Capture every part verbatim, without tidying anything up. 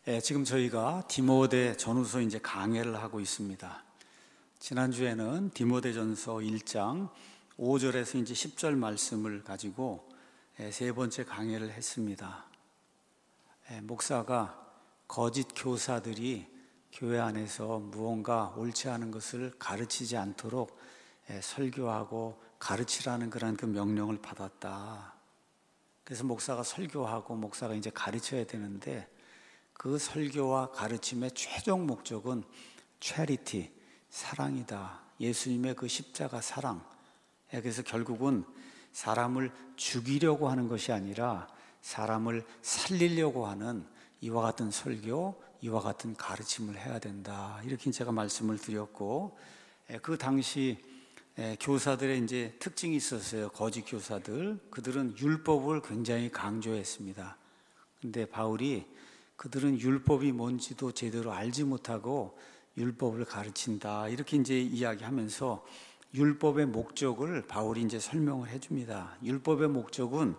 예, 지금 저희가 디모데 전후서 이제 강해를 하고 있습니다. 지난주에는 디모데전서 일 장 오 절에서 이제 십 절 말씀을 가지고 예, 세 번째 강해를 했습니다. 예, 목사가 거짓 교사들이 교회 안에서 무언가 옳지 않은 것을 가르치지 않도록 예, 설교하고 가르치라는 그런 그 명령을 받았다. 그래서 목사가 설교하고 목사가 이제 가르쳐야 되는데 그 설교와 가르침의 최종 목적은 체리티, 사랑이다. 예수님의 그 십자가 사랑. 그래서 결국은 사람을 죽이려고 하는 것이 아니라 사람을 살리려고 하는 이와 같은 설교, 이와 같은 가르침을 해야 된다. 이렇게 제가 말씀을 드렸고, 그 당시 교사들의 이제 특징이 있었어요. 거짓 교사들. 그들은 율법을 굉장히 강조했습니다. 근데 바울이 그들은 율법이 뭔지도 제대로 알지 못하고 율법을 가르친다. 이렇게 이제 이야기하면서 율법의 목적을 바울이 이제 설명을 해줍니다. 율법의 목적은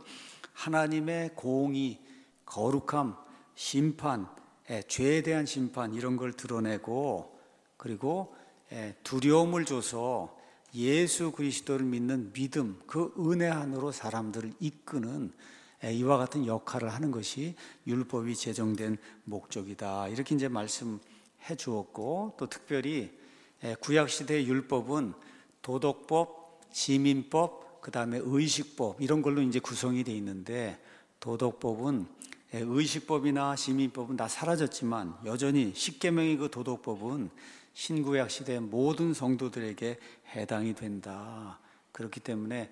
하나님의 공의, 거룩함, 심판, 죄에 대한 심판 이런 걸 드러내고 그리고 두려움을 줘서 예수 그리스도를 믿는 믿음, 그 은혜 안으로 사람들을 이끄는 이와 같은 역할을 하는 것이 율법이 제정된 목적이다. 이렇게 이제 말씀해 주었고, 또 특별히 구약시대의 율법은 도덕법, 시민법, 그 다음에 의식법 이런 걸로 이제 구성이 되어 있는데, 도덕법은 의식법이나 시민법은 다 사라졌지만 여전히 십계명의 그 도덕법은 신구약 시대의 모든 성도들에게 해당이 된다. 그렇기 때문에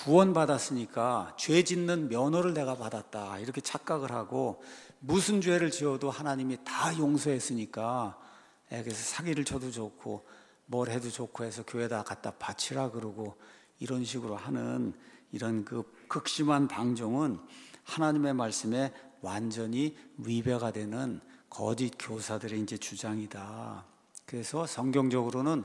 구원받았으니까 죄 짓는 면허를 내가 받았다 이렇게 착각을 하고, 무슨 죄를 지어도 하나님이 다 용서했으니까 그래서 사기를 쳐도 좋고 뭘 해도 좋고 해서 교회에다 갖다 바치라 그러고 이런 식으로 하는 이런 그 극심한 방종은 하나님의 말씀에 완전히 위배가 되는 거짓 교사들의 이제 주장이다. 그래서 성경적으로는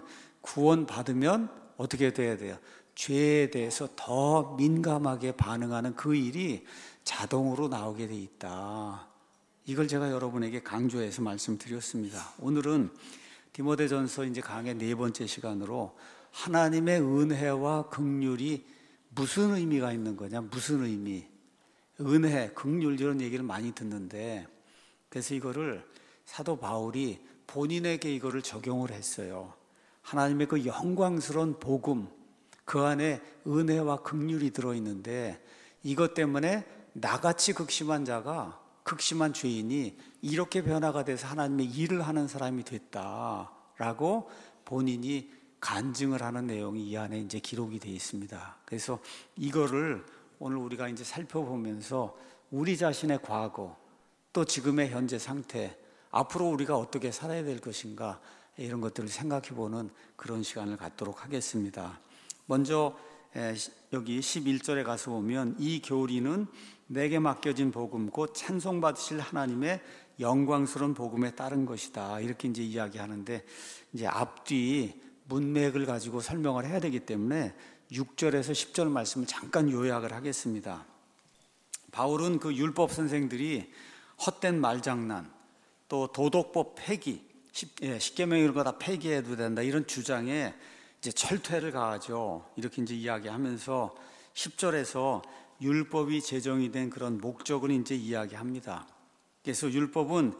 구원받으면 어떻게 돼야 돼요? 죄에 대해서 더 민감하게 반응하는 그 일이 자동으로 나오게 돼 있다. 이걸 제가 여러분에게 강조해서 말씀드렸습니다. 오늘은 디모데전서 이제 강의 네 번째 시간으로 하나님의 은혜와 긍휼이 무슨 의미가 있는 거냐? 무슨 의미? 은혜, 긍휼 이런 얘기를 많이 듣는데, 그래서 이거를 사도 바울이 본인에게 이거를 적용을 했어요. 하나님의 그 영광스러운 복음, 그 안에 은혜와 긍휼이 들어있는데 이것 때문에 나같이 극심한 자가, 극심한 죄인이 이렇게 변화가 돼서 하나님의 일을 하는 사람이 됐다라고 본인이 간증을 하는 내용이 이 안에 이제 기록이 되어 있습니다. 그래서 이거를 오늘 우리가 이제 살펴보면서 우리 자신의 과거, 또 지금의 현재 상태, 앞으로 우리가 어떻게 살아야 될 것인가 이런 것들을 생각해보는 그런 시간을 갖도록 하겠습니다. 먼저 여기 십일 절에 가서 보면 이 교리는 내게 맡겨진 복음 곧 찬송받으실 하나님의 영광스러운 복음에 따른 것이다. 이렇게 이제 이야기하는데, 이제 앞뒤 문맥을 가지고 설명을 해야 되기 때문에 육 절에서 십 절 말씀을 잠깐 요약을 하겠습니다. 바울은 그 율법 선생들이 헛된 말장난, 또 도덕법 폐기, 십계명 이런 거 다 폐기해도 된다 이런 주장에 이제 철퇴를 가하죠. 이렇게 이제 이야기하면서 십 절에서 율법이 제정이 된 그런 목적을 이제 이야기합니다. 그래서 율법은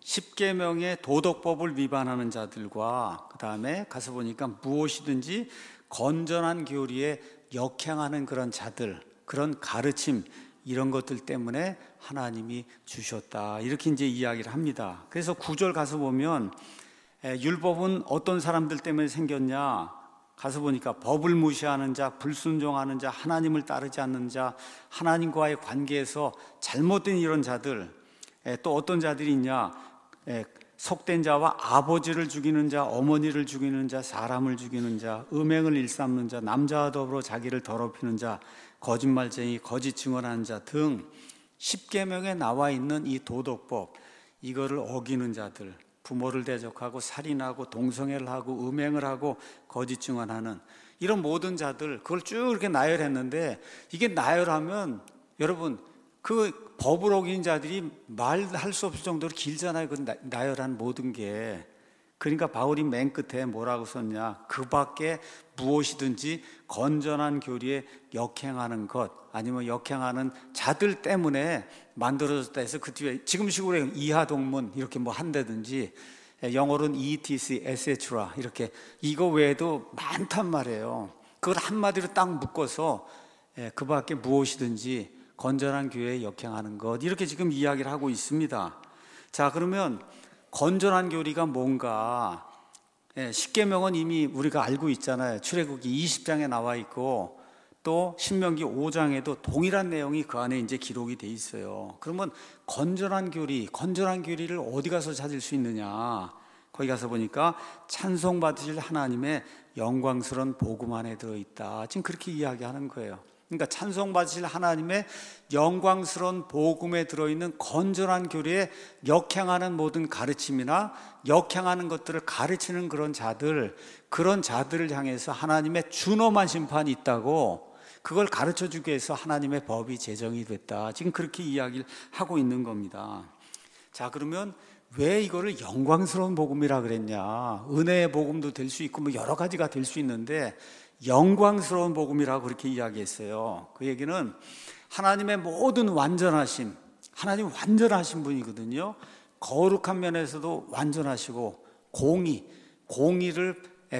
십계명의 도덕법을 위반하는 자들과 그 다음에 가서 보니까 무엇이든지 건전한 교리에 역행하는 그런 자들, 그런 가르침 이런 것들 때문에 하나님이 주셨다. 이렇게 이제 이야기를 합니다. 그래서 구 절 가서 보면 율법은 어떤 사람들 때문에 생겼냐? 가서 보니까 법을 무시하는 자, 불순종하는 자, 하나님을 따르지 않는 자, 하나님과의 관계에서 잘못된 이런 자들, 또 어떤 자들이 있냐? 속된 자와 아버지를 죽이는 자, 어머니를 죽이는 자, 사람을 죽이는 자, 음행을 일삼는 자, 남자와 더불어 자기를 더럽히는 자, 거짓말쟁이, 거짓 증언하는 자 등 십계명에 나와 있는 이 도덕법, 이거를 어기는 자들, 부모를 대적하고 살인하고 동성애를 하고 음행을 하고 거짓 증언하는 이런 모든 자들, 그걸 쭉 이렇게 나열했는데, 이게 나열하면 여러분 그 법을 어긴 자들이 말할 수 없을 정도로 길잖아요. 그 나열한 모든 게. 그러니까 바울이 맨 끝에 뭐라고 썼냐? 그 밖에 무엇이든지 건전한 교리에 역행하는 것, 아니면 역행하는 자들 때문에 만들어졌다 해서 그 뒤에 지금 식으로 이하 동문 이렇게 뭐 한다든지, 영어로는 이티씨, 에세트라 이렇게 이거 외에도 많단 말이에요. 그걸 한마디로 딱 묶어서 그 밖에 무엇이든지 건전한 교회에 역행하는 것, 이렇게 지금 이야기를 하고 있습니다. 자, 그러면 건전한 교리가 뭔가? 예, 십계명은 이미 우리가 알고 있잖아요. 출애굽기 이십 장에 나와 있고 또 신명기 오 장에도 동일한 내용이 그 안에 이제 기록이 돼 있어요. 그러면 건전한 교리, 건전한 교리를 어디 가서 찾을 수 있느냐? 거기 가서 보니까 찬송 받으실 하나님의 영광스러운 복음 안에 들어 있다. 지금 그렇게 이야기하는 거예요. 그러니까 찬송 받으실 하나님의 영광스러운 복음에 들어있는 건전한 교리에 역행하는 모든 가르침이나 역행하는 것들을 가르치는 그런 자들, 그런 자들을 향해서 하나님의 준엄한 심판이 있다고, 그걸 가르쳐주기 위해서 하나님의 법이 제정이 됐다. 지금 그렇게 이야기를 하고 있는 겁니다. 자, 그러면 왜 이거를 영광스러운 복음이라 그랬냐? 은혜의 복음도 될 수 있고 뭐 여러 가지가 될 수 있는데 영광스러운 복음이라고 그렇게 이야기했어요. 그 얘기는 하나님의 모든 완전하심, 하나님 완전하신 분이거든요. 거룩한 면에서도 완전하시고 공의, 공의를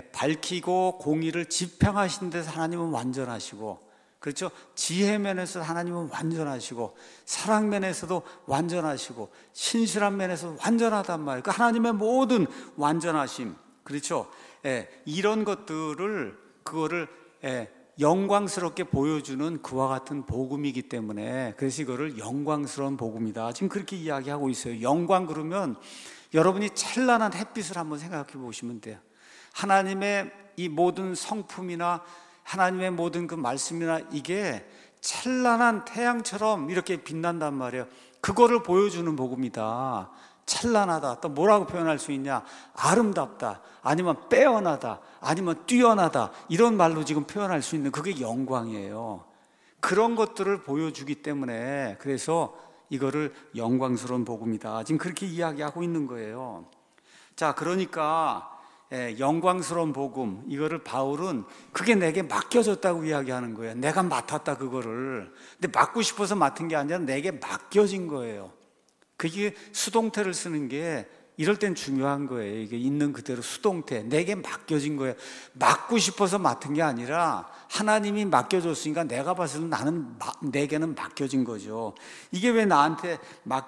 밝히고 공의를 집행하신 데서 하나님은 완전하시고, 그렇죠? 지혜 면에서 하나님은 완전하시고, 사랑 면에서도 완전하시고, 신실한 면에서도 완전하단 말이에요. 그러니까 하나님의 모든 완전하심, 그렇죠? 예, 이런 것들을, 그거를 예, 영광스럽게 보여주는 그와 같은 복음이기 때문에, 그래서 이거를 영광스러운 복음이다. 지금 그렇게 이야기하고 있어요. 영광 그러면 여러분이 찬란한 햇빛을 한번 생각해 보시면 돼요. 하나님의 이 모든 성품이나 하나님의 모든 그 말씀이나 이게 찬란한 태양처럼 이렇게 빛난단 말이에요. 그거를 보여주는 복음이다. 찬란하다. 또 뭐라고 표현할 수 있냐? 아름답다, 아니면 빼어나다, 아니면 뛰어나다, 이런 말로 지금 표현할 수 있는 그게 영광이에요. 그런 것들을 보여주기 때문에, 그래서 이거를 영광스러운 복음이다. 지금 그렇게 이야기하고 있는 거예요. 자, 그러니까 예, 영광스러운 복음, 이거를 바울은 그게 내게 맡겨졌다고 이야기하는 거예요. 내가 맡았다, 그거를. 근데 맡고 싶어서 맡은 게 아니라 내게 맡겨진 거예요. 그게 수동태를 쓰는 게 이럴 땐 중요한 거예요. 이게 있는 그대로 수동태, 내게 맡겨진 거예요. 맡고 싶어서 맡은 게 아니라 하나님이 맡겨줬으니까 내가 봤을 때 나는, 내게는 맡겨진 거죠. 이게 왜 나한테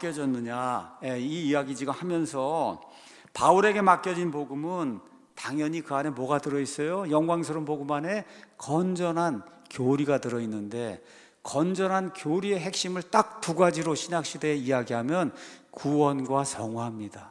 맡겨졌느냐, 예, 이 이야기 지금 하면서 바울에게 맡겨진 복음은 당연히 그 안에 뭐가 들어있어요? 영광스러운 복음 안에 건전한 교리가 들어있는데, 건전한 교리의 핵심을 딱 두 가지로 신약시대에 이야기하면 구원과 성화입니다.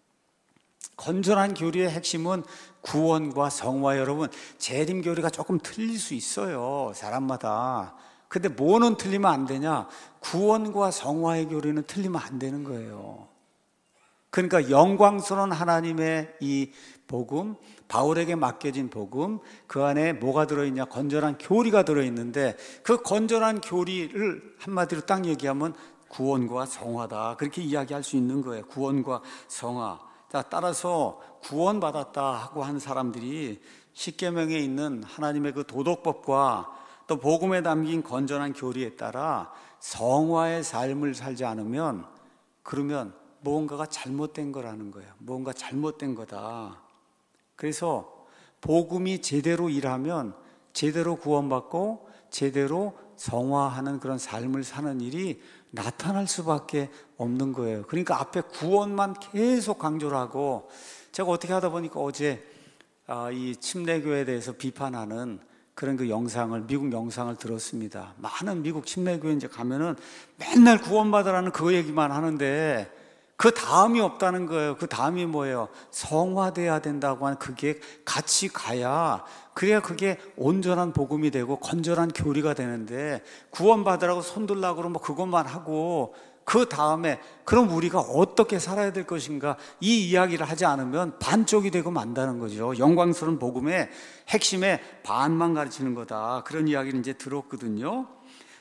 건전한 교리의 핵심은 구원과 성화. 여러분, 재림 교리가 조금 틀릴 수 있어요, 사람마다. 근데 뭐는 틀리면 안 되냐? 구원과 성화의 교리는 틀리면 안 되는 거예요. 그러니까 영광스러운 하나님의 이 복음, 바울에게 맡겨진 복음, 그 안에 뭐가 들어있냐? 건전한 교리가 들어있는데, 그 건전한 교리를 한마디로 딱 얘기하면 구원과 성화다. 그렇게 이야기할 수 있는 거예요. 구원과 성화. 자, 따라서 구원받았다 하고 한 사람들이 십계명에 있는 하나님의 그 도덕법과 또 복음에 담긴 건전한 교리에 따라 성화의 삶을 살지 않으면, 그러면 무언가가 잘못된 거라는 거예요. 무언가 잘못된 거다. 그래서 복음이 제대로 일하면 제대로 구원받고 제대로 성화하는 그런 삶을 사는 일이 나타날 수밖에 없는 거예요. 그러니까 앞에 구원만 계속 강조를 하고, 제가 어떻게 하다 보니까 어제 이 침례교회에 대해서 비판하는 그런 그 영상을, 미국 영상을 들었습니다. 많은 미국 침례교회 이제 가면은 맨날 구원받으라는 그 얘기만 하는데 그 다음이 없다는 거예요. 그 다음이 뭐예요? 성화돼야 된다고 하는, 그게 같이 가야, 그래야 그게 온전한 복음이 되고 건전한 교리가 되는데, 구원받으라고 손들라고 그러면 그것만 하고 그 다음에 그럼 우리가 어떻게 살아야 될 것인가, 이 이야기를 하지 않으면 반쪽이 되고 만다는 거죠. 영광스러운 복음의 핵심에 반만 가르치는 거다. 그런 이야기를 이제 들었거든요.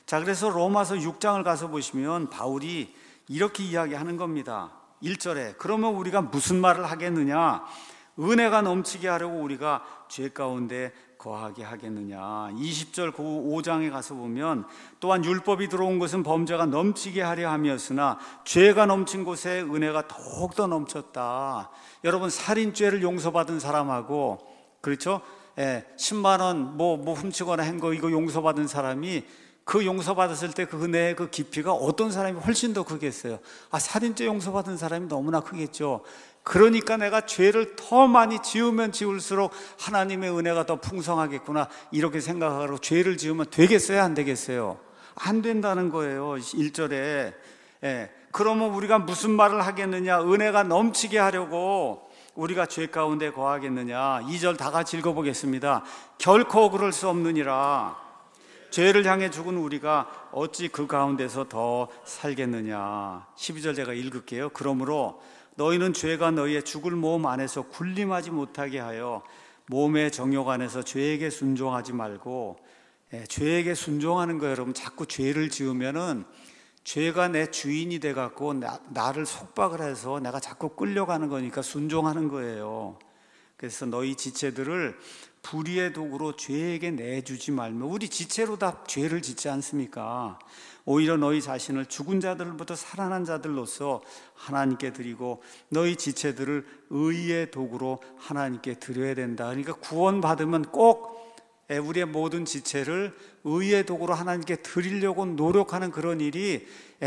자, 그래서 로마서 육 장을 가서 보시면 바울이 이렇게 이야기하는 겁니다. 일 절에 그러면 우리가 무슨 말을 하겠느냐? 은혜가 넘치게 하려고 우리가 죄 가운데 거하게 하겠느냐? 이십 절 그 오 장에 가서 보면 또한 율법이 들어온 것은 범죄가 넘치게 하려 함이었으나 죄가 넘친 곳에 은혜가 더욱더 넘쳤다. 여러분, 살인죄를 용서받은 사람하고, 그렇죠? 예, 십만 원 뭐, 뭐 훔치거나 한 거 이거 용서받은 사람이 그 용서받았을 때 그 은혜의 그 깊이가 어떤 사람이 훨씬 더 크겠어요? 아, 살인죄 용서받은 사람이 너무나 크겠죠. 그러니까 내가 죄를 더 많이 지으면 지을수록 하나님의 은혜가 더 풍성하겠구나, 이렇게 생각하고 죄를 지으면 되겠어요, 안 되겠어요? 안 된다는 거예요. 일 절에 예, 그러면 우리가 무슨 말을 하겠느냐? 은혜가 넘치게 하려고 우리가 죄 가운데 거하겠느냐? 이 절 다 같이 읽어보겠습니다. 결코 그럴 수 없느니라. 죄를 향해 죽은 우리가 어찌 그 가운데서 더 살겠느냐? 십이 절 제가 읽을게요. 그러므로 너희는 죄가 너희의 죽을 몸 안에서 군림하지 못하게 하여 몸의 정욕 안에서 죄에게 순종하지 말고, 예, 죄에게 순종하는 거예요. 여러분, 자꾸 죄를 지으면은 죄가 내 주인이 돼갖고 나, 나를 속박을 해서 내가 자꾸 끌려가는 거니까 순종하는 거예요. 그래서 너희 지체들을 불의의 도구로 죄에게 내주지 말며, 우리 지체로 다 죄를 짓지 않습니까? 오히려 너희 자신을 죽은 자들부터 살아난 자들로서 하나님께 드리고 너희 지체들을 의의 도구로 하나님께 드려야 된다. 그러니까 구원받으면 꼭 우리의 모든 지체를 의의 도구로 하나님께 드리려고 노력하는 그런 일이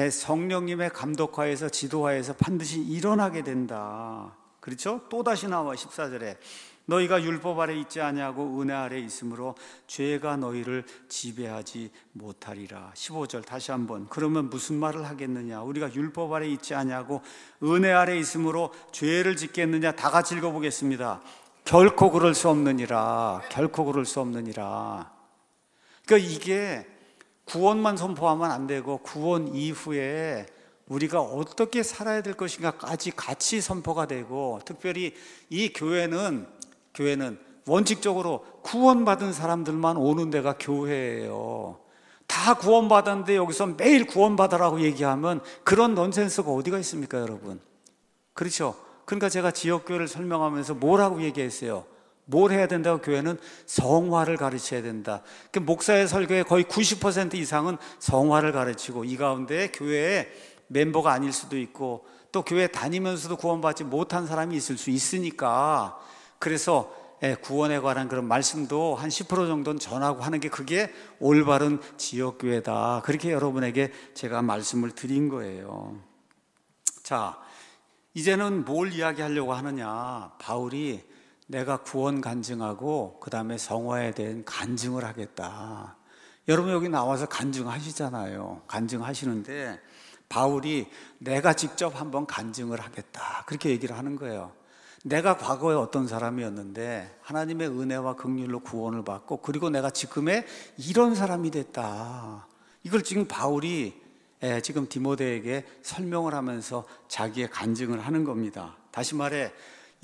성령님의 감독하에서 지도하에서 반드시 일어나게 된다. 그렇죠? 또다시 나와 십사 절에 너희가 율법 아래 있지 아니하고 은혜 아래 있으므로 죄가 너희를 지배하지 못하리라. 십오 절 다시 한번, 그러면 무슨 말을 하겠느냐? 우리가 율법 아래 있지 아니하고 은혜 아래 있으므로 죄를 짓겠느냐? 다 같이 읽어보겠습니다. 결코 그럴 수 없느니라. 결코 그럴 수 없느니라. 그러니까 이게 구원만 선포하면 안 되고 구원 이후에 우리가 어떻게 살아야 될 것인가까지 같이 선포가 되고, 특별히 이 교회는 교회는 원칙적으로 구원받은 사람들만 오는 데가 교회예요. 다 구원받았는데 여기서 매일 구원받으라고 얘기하면 그런 넌센스가 어디가 있습니까, 여러분? 그렇죠? 그러니까 제가 지역교회를 설명하면서 뭐라고 얘기했어요? 뭘 해야 된다고? 교회는 성화를 가르쳐야 된다. 그 목사의 설교의 거의 구십 퍼센트 이상은 성화를 가르치고, 이 가운데 교회에 멤버가 아닐 수도 있고 또 교회 다니면서도 구원받지 못한 사람이 있을 수 있으니까, 그래서 구원에 관한 그런 말씀도 한 십 퍼센트 정도는 전하고 하는 게 그게 올바른 지역교회다. 그렇게 여러분에게 제가 말씀을 드린 거예요. 자, 이제는 뭘 이야기하려고 하느냐? 바울이 내가 구원 간증하고 그 다음에 성화에 대한 간증을 하겠다. 여러분 여기 나와서 간증하시잖아요. 간증하시는데 바울이 내가 직접 한번 간증을 하겠다, 그렇게 얘기를 하는 거예요. 내가 과거에 어떤 사람이었는데 하나님의 은혜와 긍휼로 구원을 받고, 그리고 내가 지금의 이런 사람이 됐다. 이걸 지금 바울이 지금 디모데에게 설명을 하면서 자기의 간증을 하는 겁니다. 다시 말해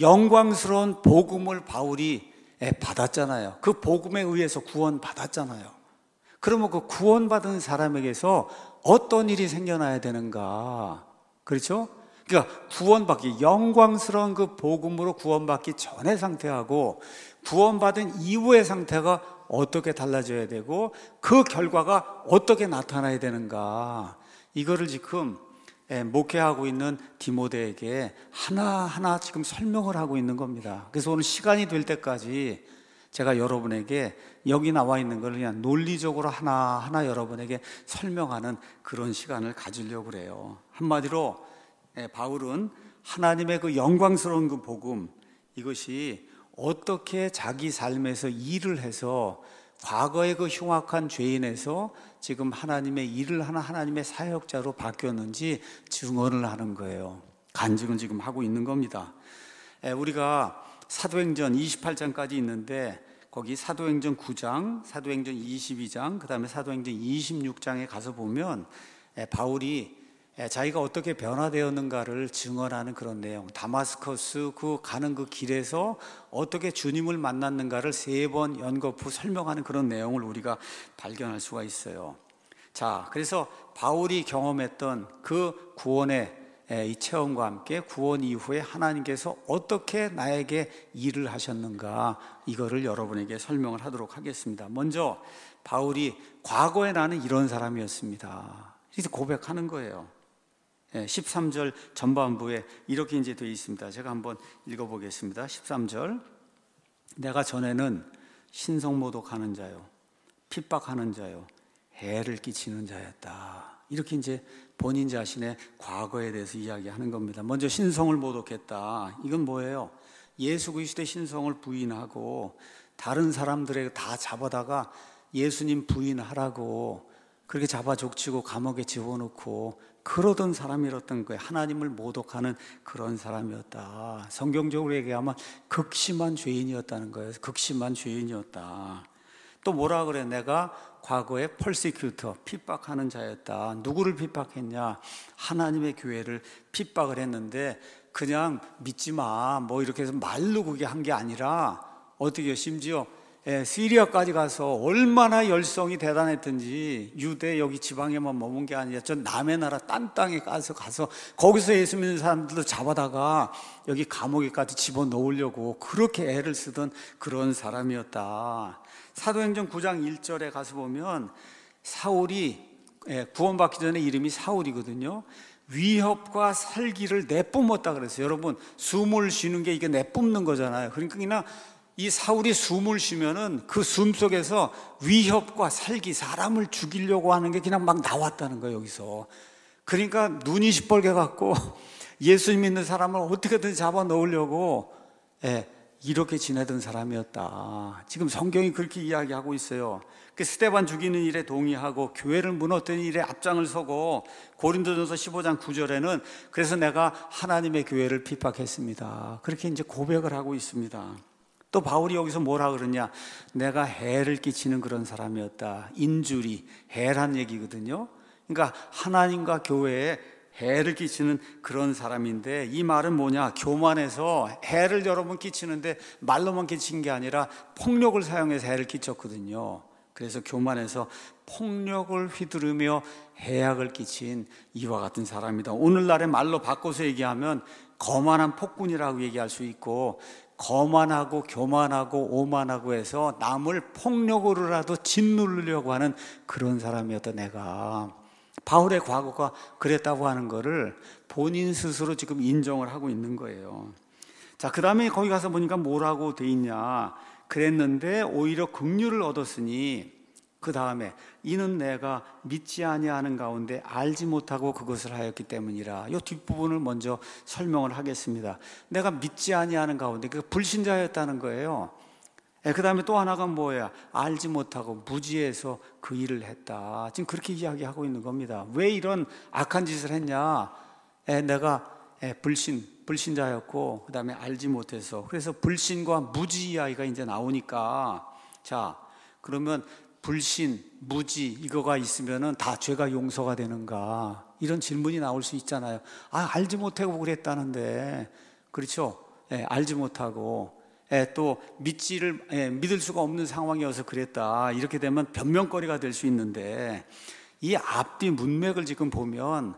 영광스러운 복음을 바울이 받았잖아요. 그 복음에 의해서 구원 받았잖아요. 그러면 그 구원받은 사람에게서 어떤 일이 생겨나야 되는가? 그렇죠? 그러니까 구원받기, 영광스러운 그 복음으로 구원받기 전의 상태하고 구원받은 이후의 상태가 어떻게 달라져야 되고 그 결과가 어떻게 나타나야 되는가? 이거를 지금 목회하고 있는 디모데에게 하나하나 지금 설명을 하고 있는 겁니다. 그래서 오늘 시간이 될 때까지 제가 여러분에게 여기 나와 있는 걸 그냥 논리적으로 하나하나 여러분에게 설명하는 그런 시간을 가지려고 그래요. 한마디로 바울은 하나님의 그 영광스러운 그 복음, 이것이 어떻게 자기 삶에서 일을 해서 과거의 그 흉악한 죄인에서 지금 하나님의 일을 하는 하나님의 사역자로 바뀌었는지 증언을 하는 거예요. 간증은 지금 하고 있는 겁니다. 우리가 사도행전 이십팔 장까지 있는데 거기 사도행전 구 장, 사도행전 이십이 장, 그 다음에 사도행전 이십육 장에 가서 보면 바울이 자기가 어떻게 변화되었는가를 증언하는 그런 내용, 다마스커스 그 가는 그 길에서 어떻게 주님을 만났는가를 세 번 연거푸 설명하는 그런 내용을 우리가 발견할 수가 있어요. 자, 그래서 바울이 경험했던 그 구원의 이 체험과 함께 구원 이후에 하나님께서 어떻게 나에게 일을 하셨는가, 이거를 여러분에게 설명을 하도록 하겠습니다. 먼저 바울이 과거에 나는 이런 사람이었습니다, 이제 고백하는 거예요. 십삼 절 전반부에 이렇게 이제 되어 있습니다. 제가 한번 읽어보겠습니다. 십삼 절, 내가 전에는 신성모독하는 자요, 핍박하는 자요, 해를 끼치는 자였다. 이렇게 이제 본인 자신의 과거에 대해서 이야기하는 겁니다. 먼저 신성을 모독했다. 이건 뭐예요? 예수 그리스도의 신성을 부인하고 다른 사람들에게 다 잡아다가 예수님 부인하라고 그렇게 잡아 족치고 감옥에 집어넣고 그러던 사람이었던 거예요. 하나님을 모독하는 그런 사람이었다. 성경적으로 얘기하면 극심한 죄인이었다는 거예요. 극심한 죄인이었다. 또 뭐라 그래? 내가 과거에 persecutor, 핍박하는 자였다. 누구를 핍박했냐? 하나님의 교회를 핍박을 했는데 그냥 믿지 마, 뭐 이렇게 해서 말로 그게 한 게 아니라 어떻게 심지어 예, 시리아까지 가서 얼마나 열성이 대단했던지, 유대 여기 지방에만 머문 게 아니라 저 남의 나라 딴 땅에 가서 가서 거기서 예수 믿는 사람들도 잡아다가 여기 감옥에까지 집어넣으려고 그렇게 애를 쓰던 그런 사람이었다. 사도행전 구 장 일 절에 가서 보면 사울이 구원받기 전에 이름이 사울이거든요. 위협과 살기를 내뿜었다 그랬어요. 여러분, 숨을 쉬는 게 이게 내뿜는 거잖아요. 그러니까 그냥 이 사울이 숨을 쉬면은 그 숨 속에서 위협과 살기, 사람을 죽이려고 하는 게 그냥 막 나왔다는 거예요, 여기서. 그러니까 눈이 시뻘게 갖고 예수 믿는 사람을 어떻게든 잡아 넣으려고 예, 이렇게 지내던 사람이었다. 지금 성경이 그렇게 이야기하고 있어요. 그 스데반 죽이는 일에 동의하고 교회를 무너뜨리는 일에 앞장을 서고, 고린도전서 십오 장 구 절에는 그래서 내가 하나님의 교회를 핍박했습니다, 그렇게 이제 고백을 하고 있습니다. 또 바울이 여기서 뭐라 그러냐? 내가 해를 끼치는 그런 사람이었다. 인주리, 해란 얘기거든요. 그러니까 하나님과 교회에 해를 끼치는 그런 사람인데, 이 말은 뭐냐? 교만해서 해를 여러분 끼치는데 말로만 끼친 게 아니라 폭력을 사용해서 해를 끼쳤거든요. 그래서 교만해서 폭력을 휘두르며 해악을 끼친 이와 같은 사람이다. 오늘날의 말로 바꿔서 얘기하면 거만한 폭군이라고 얘기할 수 있고, 거만하고 교만하고 오만하고 해서 남을 폭력으로라도 짓누르려고 하는 그런 사람이었다. 내가 바울의 과거가 그랬다고 하는 거를 본인 스스로 지금 인정을 하고 있는 거예요. 자, 그 다음에 거기 가서 보니까 뭐라고 돼 있냐? 그랬는데 오히려 긍휼을 얻었으니, 그 다음에 이는 내가 믿지 아니하는 가운데 알지 못하고 그것을 하였기 때문이라. 이 뒷부분을 먼저 설명을 하겠습니다. 내가 믿지 아니하는 가운데, 그 불신자였다는 거예요. 그 다음에 또 하나가 뭐야? 알지 못하고 무지해서 그 일을 했다. 지금 그렇게 이야기하고 있는 겁니다. 왜 이런 악한 짓을 했냐? 내가 불신, 불신자였고 그 다음에 알지 못해서, 그래서 불신과 무지 이야기가 이제 나오니까, 자, 그러면 불신, 무지 이거가 있으면은 다 죄가 용서가 되는가? 이런 질문이 나올 수 있잖아요. 아, 알지 못하고 그랬다는데, 그렇죠? 예, 알지 못하고 예, 또 믿지를 예, 믿을 수가 없는 상황이어서 그랬다. 이렇게 되면 변명거리가 될 수 있는데, 이 앞뒤 문맥을 지금 보면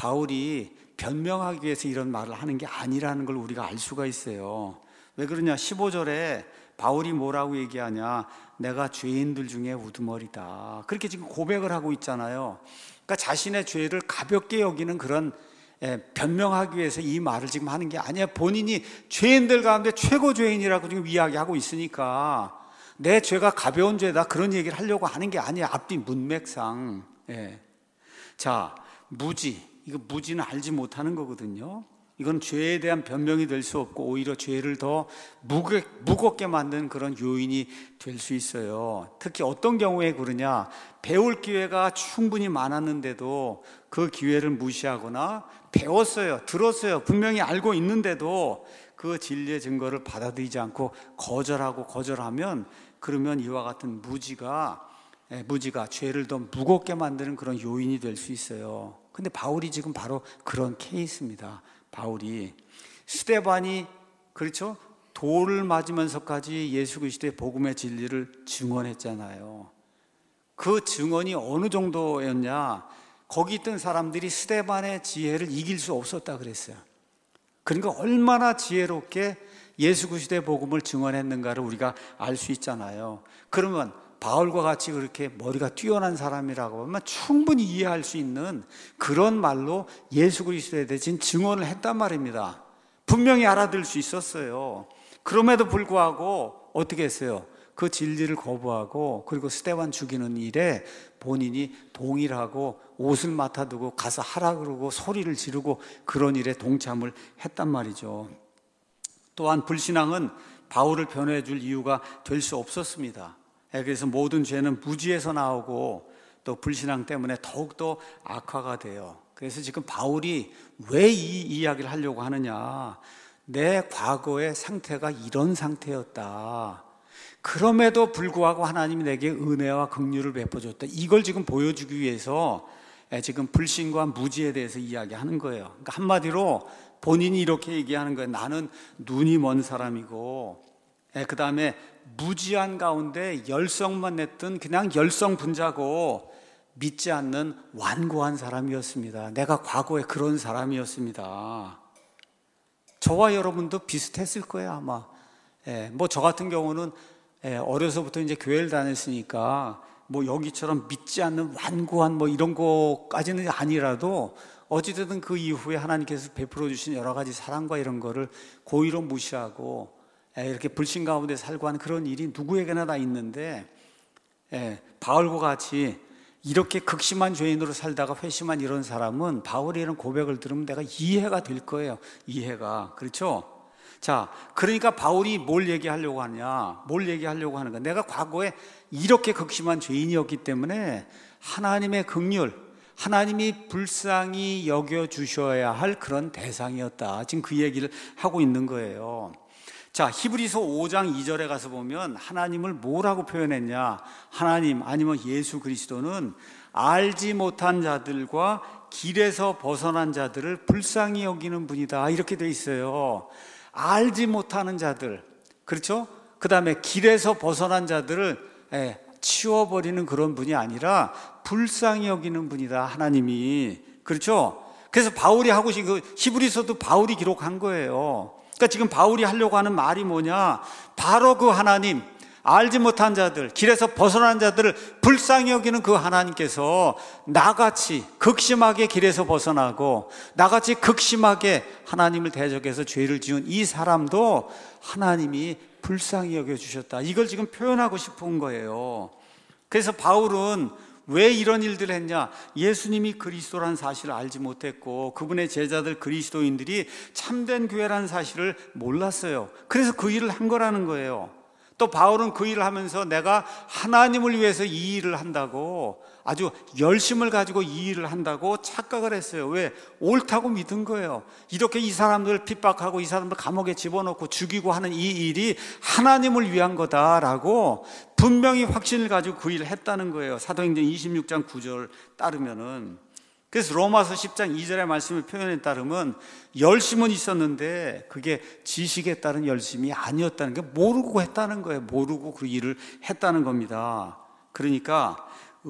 바울이 변명하기 위해서 이런 말을 하는 게 아니라는 걸 우리가 알 수가 있어요. 왜 그러냐? 십오 절에 바울이 뭐라고 얘기하냐? 내가 죄인들 중에 우두머리다. 그렇게 지금 고백을 하고 있잖아요. 그러니까 자신의 죄를 가볍게 여기는 그런 예, 변명하기 위해서 이 말을 지금 하는 게 아니야. 본인이 죄인들 가운데 최고 죄인이라고 지금 이야기하고 있으니까 내 죄가 가벼운 죄다, 그런 얘기를 하려고 하는 게 아니야. 앞뒤 문맥상. 예. 자, 무지, 이거 무지는 알지 못하는 거거든요. 이건 죄에 대한 변명이 될 수 없고 오히려 죄를 더 무겁게, 무겁게 만든 그런 요인이 될 수 있어요. 특히 어떤 경우에 그러냐? 배울 기회가 충분히 많았는데도 그 기회를 무시하거나, 배웠어요, 들었어요, 분명히 알고 있는데도 그 진리의 증거를 받아들이지 않고 거절하고 거절하면, 그러면 이와 같은 무지가 무지가 죄를 더 무겁게 만드는 그런 요인이 될 수 있어요. 근데 바울이 지금 바로 그런 케이스입니다. 바울이 스데반이, 그렇죠? 돌을 맞으면서까지 예수 그리스도의 복음의 진리를 증언했잖아요. 그 증언이 어느 정도였냐? 거기 있던 사람들이 스데반의 지혜를 이길 수 없었다 그랬어요. 그러니까 얼마나 지혜롭게 예수 그리스도의 복음을 증언했는가를 우리가 알 수 있잖아요. 그러면 바울과 같이 그렇게 머리가 뛰어난 사람이라고 하면 충분히 이해할 수 있는 그런 말로 예수 그리스도에 대신 증언을 했단 말입니다. 분명히 알아들 수 있었어요. 그럼에도 불구하고 어떻게 했어요? 그 진리를 거부하고 그리고 스데반 죽이는 일에 본인이 동일하고 옷을 맡아두고 가서 하라 그러고 소리를 지르고 그런 일에 동참을 했단 말이죠. 또한 불신앙은 바울을 변호해 줄 이유가 될 수 없었습니다. 그래서 모든 죄는 무지에서 나오고 또 불신앙 때문에 더욱더 악화가 돼요. 그래서 지금 바울이 왜 이 이야기를 하려고 하느냐? 내 과거의 상태가 이런 상태였다. 그럼에도 불구하고 하나님이 내게 은혜와 긍휼을 베풀어줬다. 이걸 지금 보여주기 위해서 지금 불신과 무지에 대해서 이야기하는 거예요. 그러니까 한마디로 본인이 이렇게 얘기하는 거예요. 나는 눈이 먼 사람이고 그 다음에 무지한 가운데 열성만 냈던 그냥 열성분자고 믿지 않는 완고한 사람이었습니다. 내가 과거에 그런 사람이었습니다. 저와 여러분도 비슷했을 거예요 아마. 예, 뭐 저 같은 경우는 예, 어려서부터 이제 교회를 다녔으니까 뭐 여기처럼 믿지 않는 완고한 뭐 이런 거까지는 아니라도 어찌됐든 그 이후에 하나님께서 베풀어 주신 여러 가지 사랑과 이런 거를 고의로 무시하고 예, 이렇게 불신 가운데 살고 하는 그런 일이 누구에게나 다 있는데 예, 바울과 같이 이렇게 극심한 죄인으로 살다가 회심한 이런 사람은 바울의 이런 고백을 들으면 내가 이해가 될 거예요. 이해가. 그렇죠? 자, 그러니까 바울이 뭘 얘기하려고 하냐? 뭘 얘기하려고 하는가? 내가 과거에 이렇게 극심한 죄인이었기 때문에 하나님의 긍휼, 하나님이 불쌍히 여겨주셔야 할 그런 대상이었다. 지금 그 얘기를 하고 있는 거예요. 자, 히브리서 오 장 이 절에 가서 보면 하나님을 뭐라고 표현했냐? 하나님 아니면 예수 그리스도는 알지 못한 자들과 길에서 벗어난 자들을 불쌍히 여기는 분이다. 이렇게 돼 있어요. 알지 못하는 자들, 그렇죠? 그 다음에 길에서 벗어난 자들을 예, 치워버리는 그런 분이 아니라 불쌍히 여기는 분이다. 하나님이. 그렇죠? 그래서 바울이 하고 싶은 그 히브리서도 바울이 기록한 거예요. 그러니까 지금 바울이 하려고 하는 말이 뭐냐? 바로 그 하나님, 알지 못한 자들, 길에서 벗어난 자들을 불쌍히 여기는 그 하나님께서 나같이 극심하게 길에서 벗어나고 나같이 극심하게 하나님을 대적해서 죄를 지은 이 사람도 하나님이 불쌍히 여겨주셨다. 이걸 지금 표현하고 싶은 거예요. 그래서 바울은 왜 이런 일들을 했냐? 예수님이 그리스도라는 사실을 알지 못했고 그분의 제자들 그리스도인들이 참된 교회라는 사실을 몰랐어요. 그래서 그 일을 한 거라는 거예요. 또 바울은 그 일을 하면서 내가 하나님을 위해서 이 일을 한다고 아주 열심을 가지고 이 일을 한다고 착각을 했어요. 왜? 옳다고 믿은 거예요. 이렇게 이 사람들을 핍박하고 이 사람들 감옥에 집어넣고 죽이고 하는 이 일이 하나님을 위한 거다라고 분명히 확신을 가지고 그 일을 했다는 거예요. 사도행전 이십육 장 구 절 따르면은. 그래서 로마서 십 장 이 절의 말씀을 표현에 따르면 열심은 있었는데 그게 지식에 따른 열심이 아니었다는 게 모르고 했다는 거예요. 모르고 그 일을 했다는 겁니다. 그러니까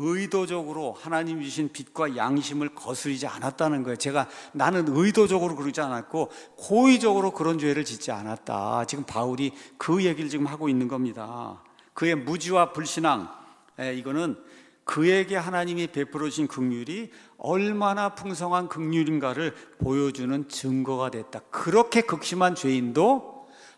의도적으로 하나님 주신 빛과 양심을 거스르지 않았다는 거예요. 제가 나는 의도적으로 그러지 않았고 고의적으로 그런 죄를 짓지 않았다. 지금 바울이 그 얘기를 지금 하고 있는 겁니다. 그의 무지와 불신앙, 이거는 그에게 하나님이 베풀어 주신 긍휼이 얼마나 풍성한 긍휼인가를 보여주는 증거가 됐다. 그렇게 극심한 죄인도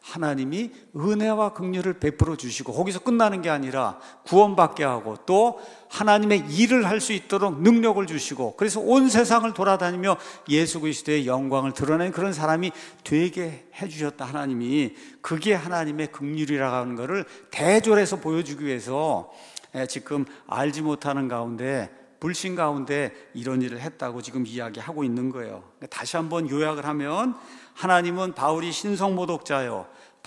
하나님이 은혜와 긍휼을 베풀어 주시고 거기서 끝나는 게 아니라 구원받게 하고 또 하나님의 일을 할 수 있도록 능력을 주시고 그래서 온 세상을 돌아다니며 예수 그리스도의 영광을 드러내는 그런 사람이 되게 해주셨다. 하나님이. 그게 하나님의 긍휼이라고 하는 것을 대조해서 보여주기 위해서 지금 알지 못하는 가운데 불신 가운데 이런 일을 했다고 지금 이야기하고 있는 거예요. 다시 한번 요약을 하면 하나님은 바울이 신성모독자요,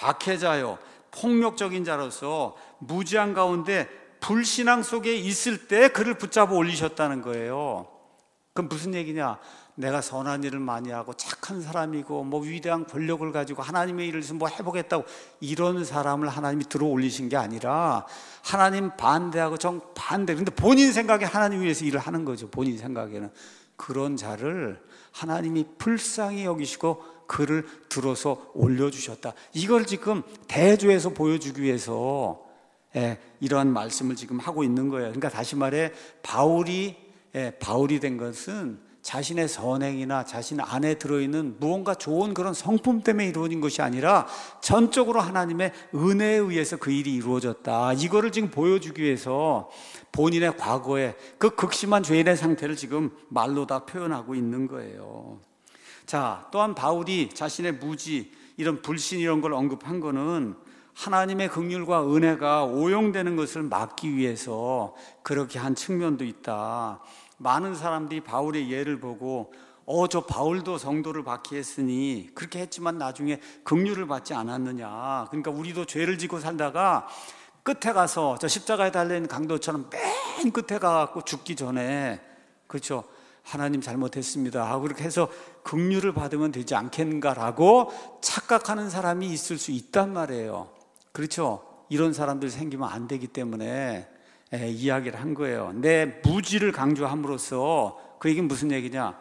박해자요, 폭력적인 자로서 무지한 가운데 불신앙 속에 있을 때 그를 붙잡아 올리셨다는 거예요. 그럼 무슨 얘기냐? 내가 선한 일을 많이 하고 착한 사람이고 뭐 위대한 권력을 가지고 하나님의 일을 뭐 해보겠다고 이런 사람을 하나님이 들어 올리신 게 아니라 하나님 반대하고 정반대, 근데 본인 생각에 하나님 위해서 일을 하는 거죠. 본인 생각에는. 그런 자를 하나님이 불쌍히 여기시고 그를 들어서 올려주셨다. 이걸 지금 대조해서 보여주기 위해서 예, 이러한 말씀을 지금 하고 있는 거예요. 그러니까 다시 말해 바울이 예, 바울이 된 것은 자신의 선행이나 자신 안에 들어있는 무언가 좋은 그런 성품 때문에 이루어진 것이 아니라 전적으로 하나님의 은혜에 의해서 그 일이 이루어졌다. 이거를 지금 보여주기 위해서 본인의 과거에 그 극심한 죄인의 상태를 지금 말로 다 표현하고 있는 거예요. 자, 또한 바울이 자신의 무지, 이런 불신 이런 걸 언급한 거는 하나님의 긍휼과 은혜가 오용되는 것을 막기 위해서 그렇게 한 측면도 있다. 많은 사람들이 바울의 예를 보고 어, 저 바울도 성도를 박해했으니 그렇게 했지만 나중에 긍휼을 받지 않았느냐. 그러니까 우리도 죄를 짓고 살다가 끝에 가서 저 십자가에 달려있는 강도처럼 맨 끝에 가서 죽기 전에 그렇죠, 하나님 잘못했습니다 하고 그렇게 해서 긍휼을 받으면 되지 않겠는가라고 착각하는 사람이 있을 수 있단 말이에요. 그렇죠? 이런 사람들 생기면 안 되기 때문에 예, 이야기를 한 거예요. 내 무지를 강조함으로써 그 얘기는 무슨 얘기냐?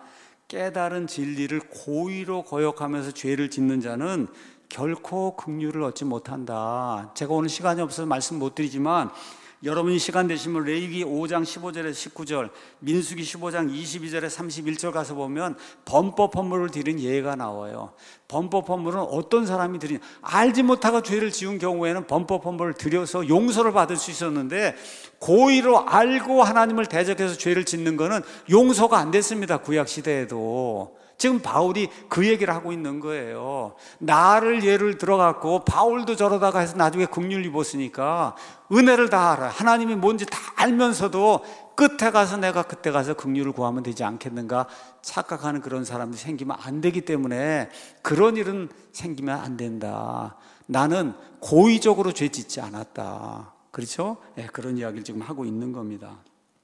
깨달은 진리를 고의로 거역하면서 죄를 짓는 자는 결코 긍휼을 얻지 못한다. 제가 오늘 시간이 없어서 말씀 못 드리지만 여러분이 시간 되시면 레위기 오 장 십오 절에서 십구 절, 민수기 십오 장 이십이 절에서 삼십일 절 가서 보면 범법 헌물을 드린 예가 나와요. 범법 헌물은 어떤 사람이 드리냐, 알지 못하고 죄를 지은 경우에는 범법 헌물을 드려서 용서를 받을 수 있었는데 고의로 알고 하나님을 대적해서 죄를 짓는 거는 용서가 안 됐습니다. 구약 시대에도. 지금 바울이 그 얘기를 하고 있는 거예요. 나를 예를 들어갖고 바울도 저러다가 해서 나중에 긍휼 입었으니까 은혜를 다 알아. 하나님이 뭔지 다 알면서도 끝에 가서 내가 그때 가서 긍휼을 구하면 되지 않겠는가 착각하는 그런 사람들이 생기면 안 되기 때문에 그런 일은 생기면 안 된다. 나는 고의적으로 죄 짓지 않았다. 그렇죠? 네, 그런 이야기를 지금 하고 있는 겁니다.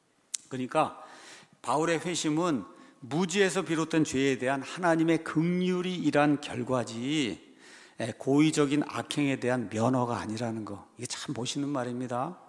그러니까 바울의 회심은 무지에서 비롯된 죄에 대한 하나님의 긍휼이 일한 결과지 고의적인 악행에 대한 면허가 아니라는 거. 이게 참 멋있는 말입니다.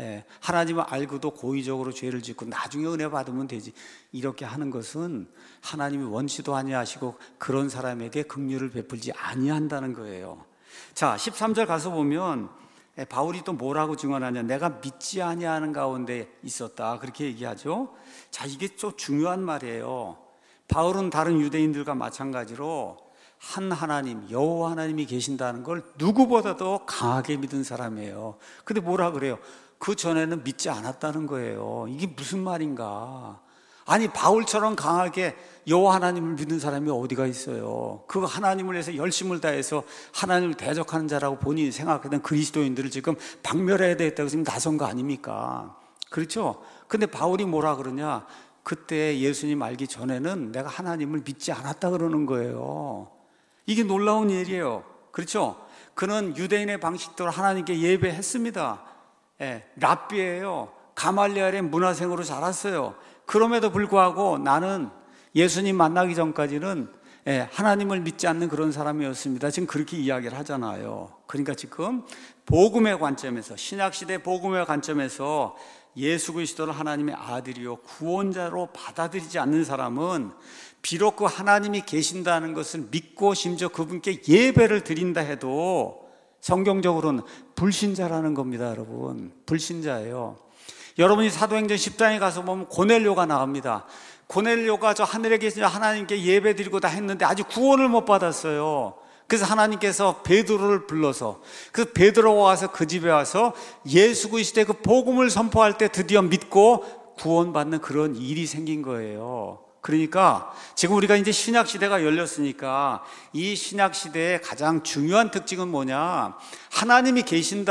하나님을 알고도 고의적으로 죄를 짓고 나중에 은혜 받으면 되지 이렇게 하는 것은 하나님이 원치도 아니하시고 그런 사람에게 긍휼을 베풀지 아니한다는 거예요. 자, 십삼 절 가서 보면 바울이 또 뭐라고 증언하냐? 내가 믿지 아니하는 가운데 있었다. 그렇게 얘기하죠. 자, 이게 좀 중요한 말이에요. 바울은 다른 유대인들과 마찬가지로 한 하나님, 여호와 하나님이 계신다는 걸 누구보다도 강하게 믿은 사람이에요. 근데 뭐라 그래요? 그 전에는 믿지 않았다는 거예요. 이게 무슨 말인가? 아니, 바울처럼 강하게 여호와 하나님을 믿는 사람이 어디가 있어요? 그 하나님을 위해서 열심을 다해서 하나님을 대적하는 자라고 본인이 생각하던 그리스도인들을 지금 박멸해야 되겠다고 지금 나선 거 아닙니까? 그렇죠? 근데 바울이 뭐라 그러냐? 그때 예수님 알기 전에는 내가 하나님을 믿지 않았다 그러는 거예요. 이게 놀라운 일이에요. 그렇죠? 그는 유대인의 방식대로 하나님께 예배했습니다. 예, 랍비예요. 가말리엘의 문화생으로 자랐어요. 그럼에도 불구하고 나는 예수님 만나기 전까지는 하나님을 믿지 않는 그런 사람이었습니다. 지금 그렇게 이야기를 하잖아요. 그러니까 지금 복음의 관점에서, 신약시대 복음의 관점에서 예수 그리스도를 하나님의 아들이요 구원자로 받아들이지 않는 사람은 비록 그 하나님이 계신다는 것을 믿고 심지어 그분께 예배를 드린다 해도 성경적으로는 불신자라는 겁니다. 여러분, 불신자예요. 여러분이 사도행전 십 장에 가서 보면 고넬료가 나옵니다. 고넬료가 저 하늘에 계신 하나님께 예배 드리고 다 했는데 아직 구원을 못 받았어요. 그래서 하나님께서 베드로를 불러서 그 베드로가 와서 그 집에 와서 예수 그리스도의 그 복음을 선포할 때 드디어 믿고 구원받는 그런 일이 생긴 거예요. 그러니까 지금 우리가 이제 신약 시대가 열렸으니까 이 신약 시대의 가장 중요한 특징은 뭐냐? 하나님이 계신다.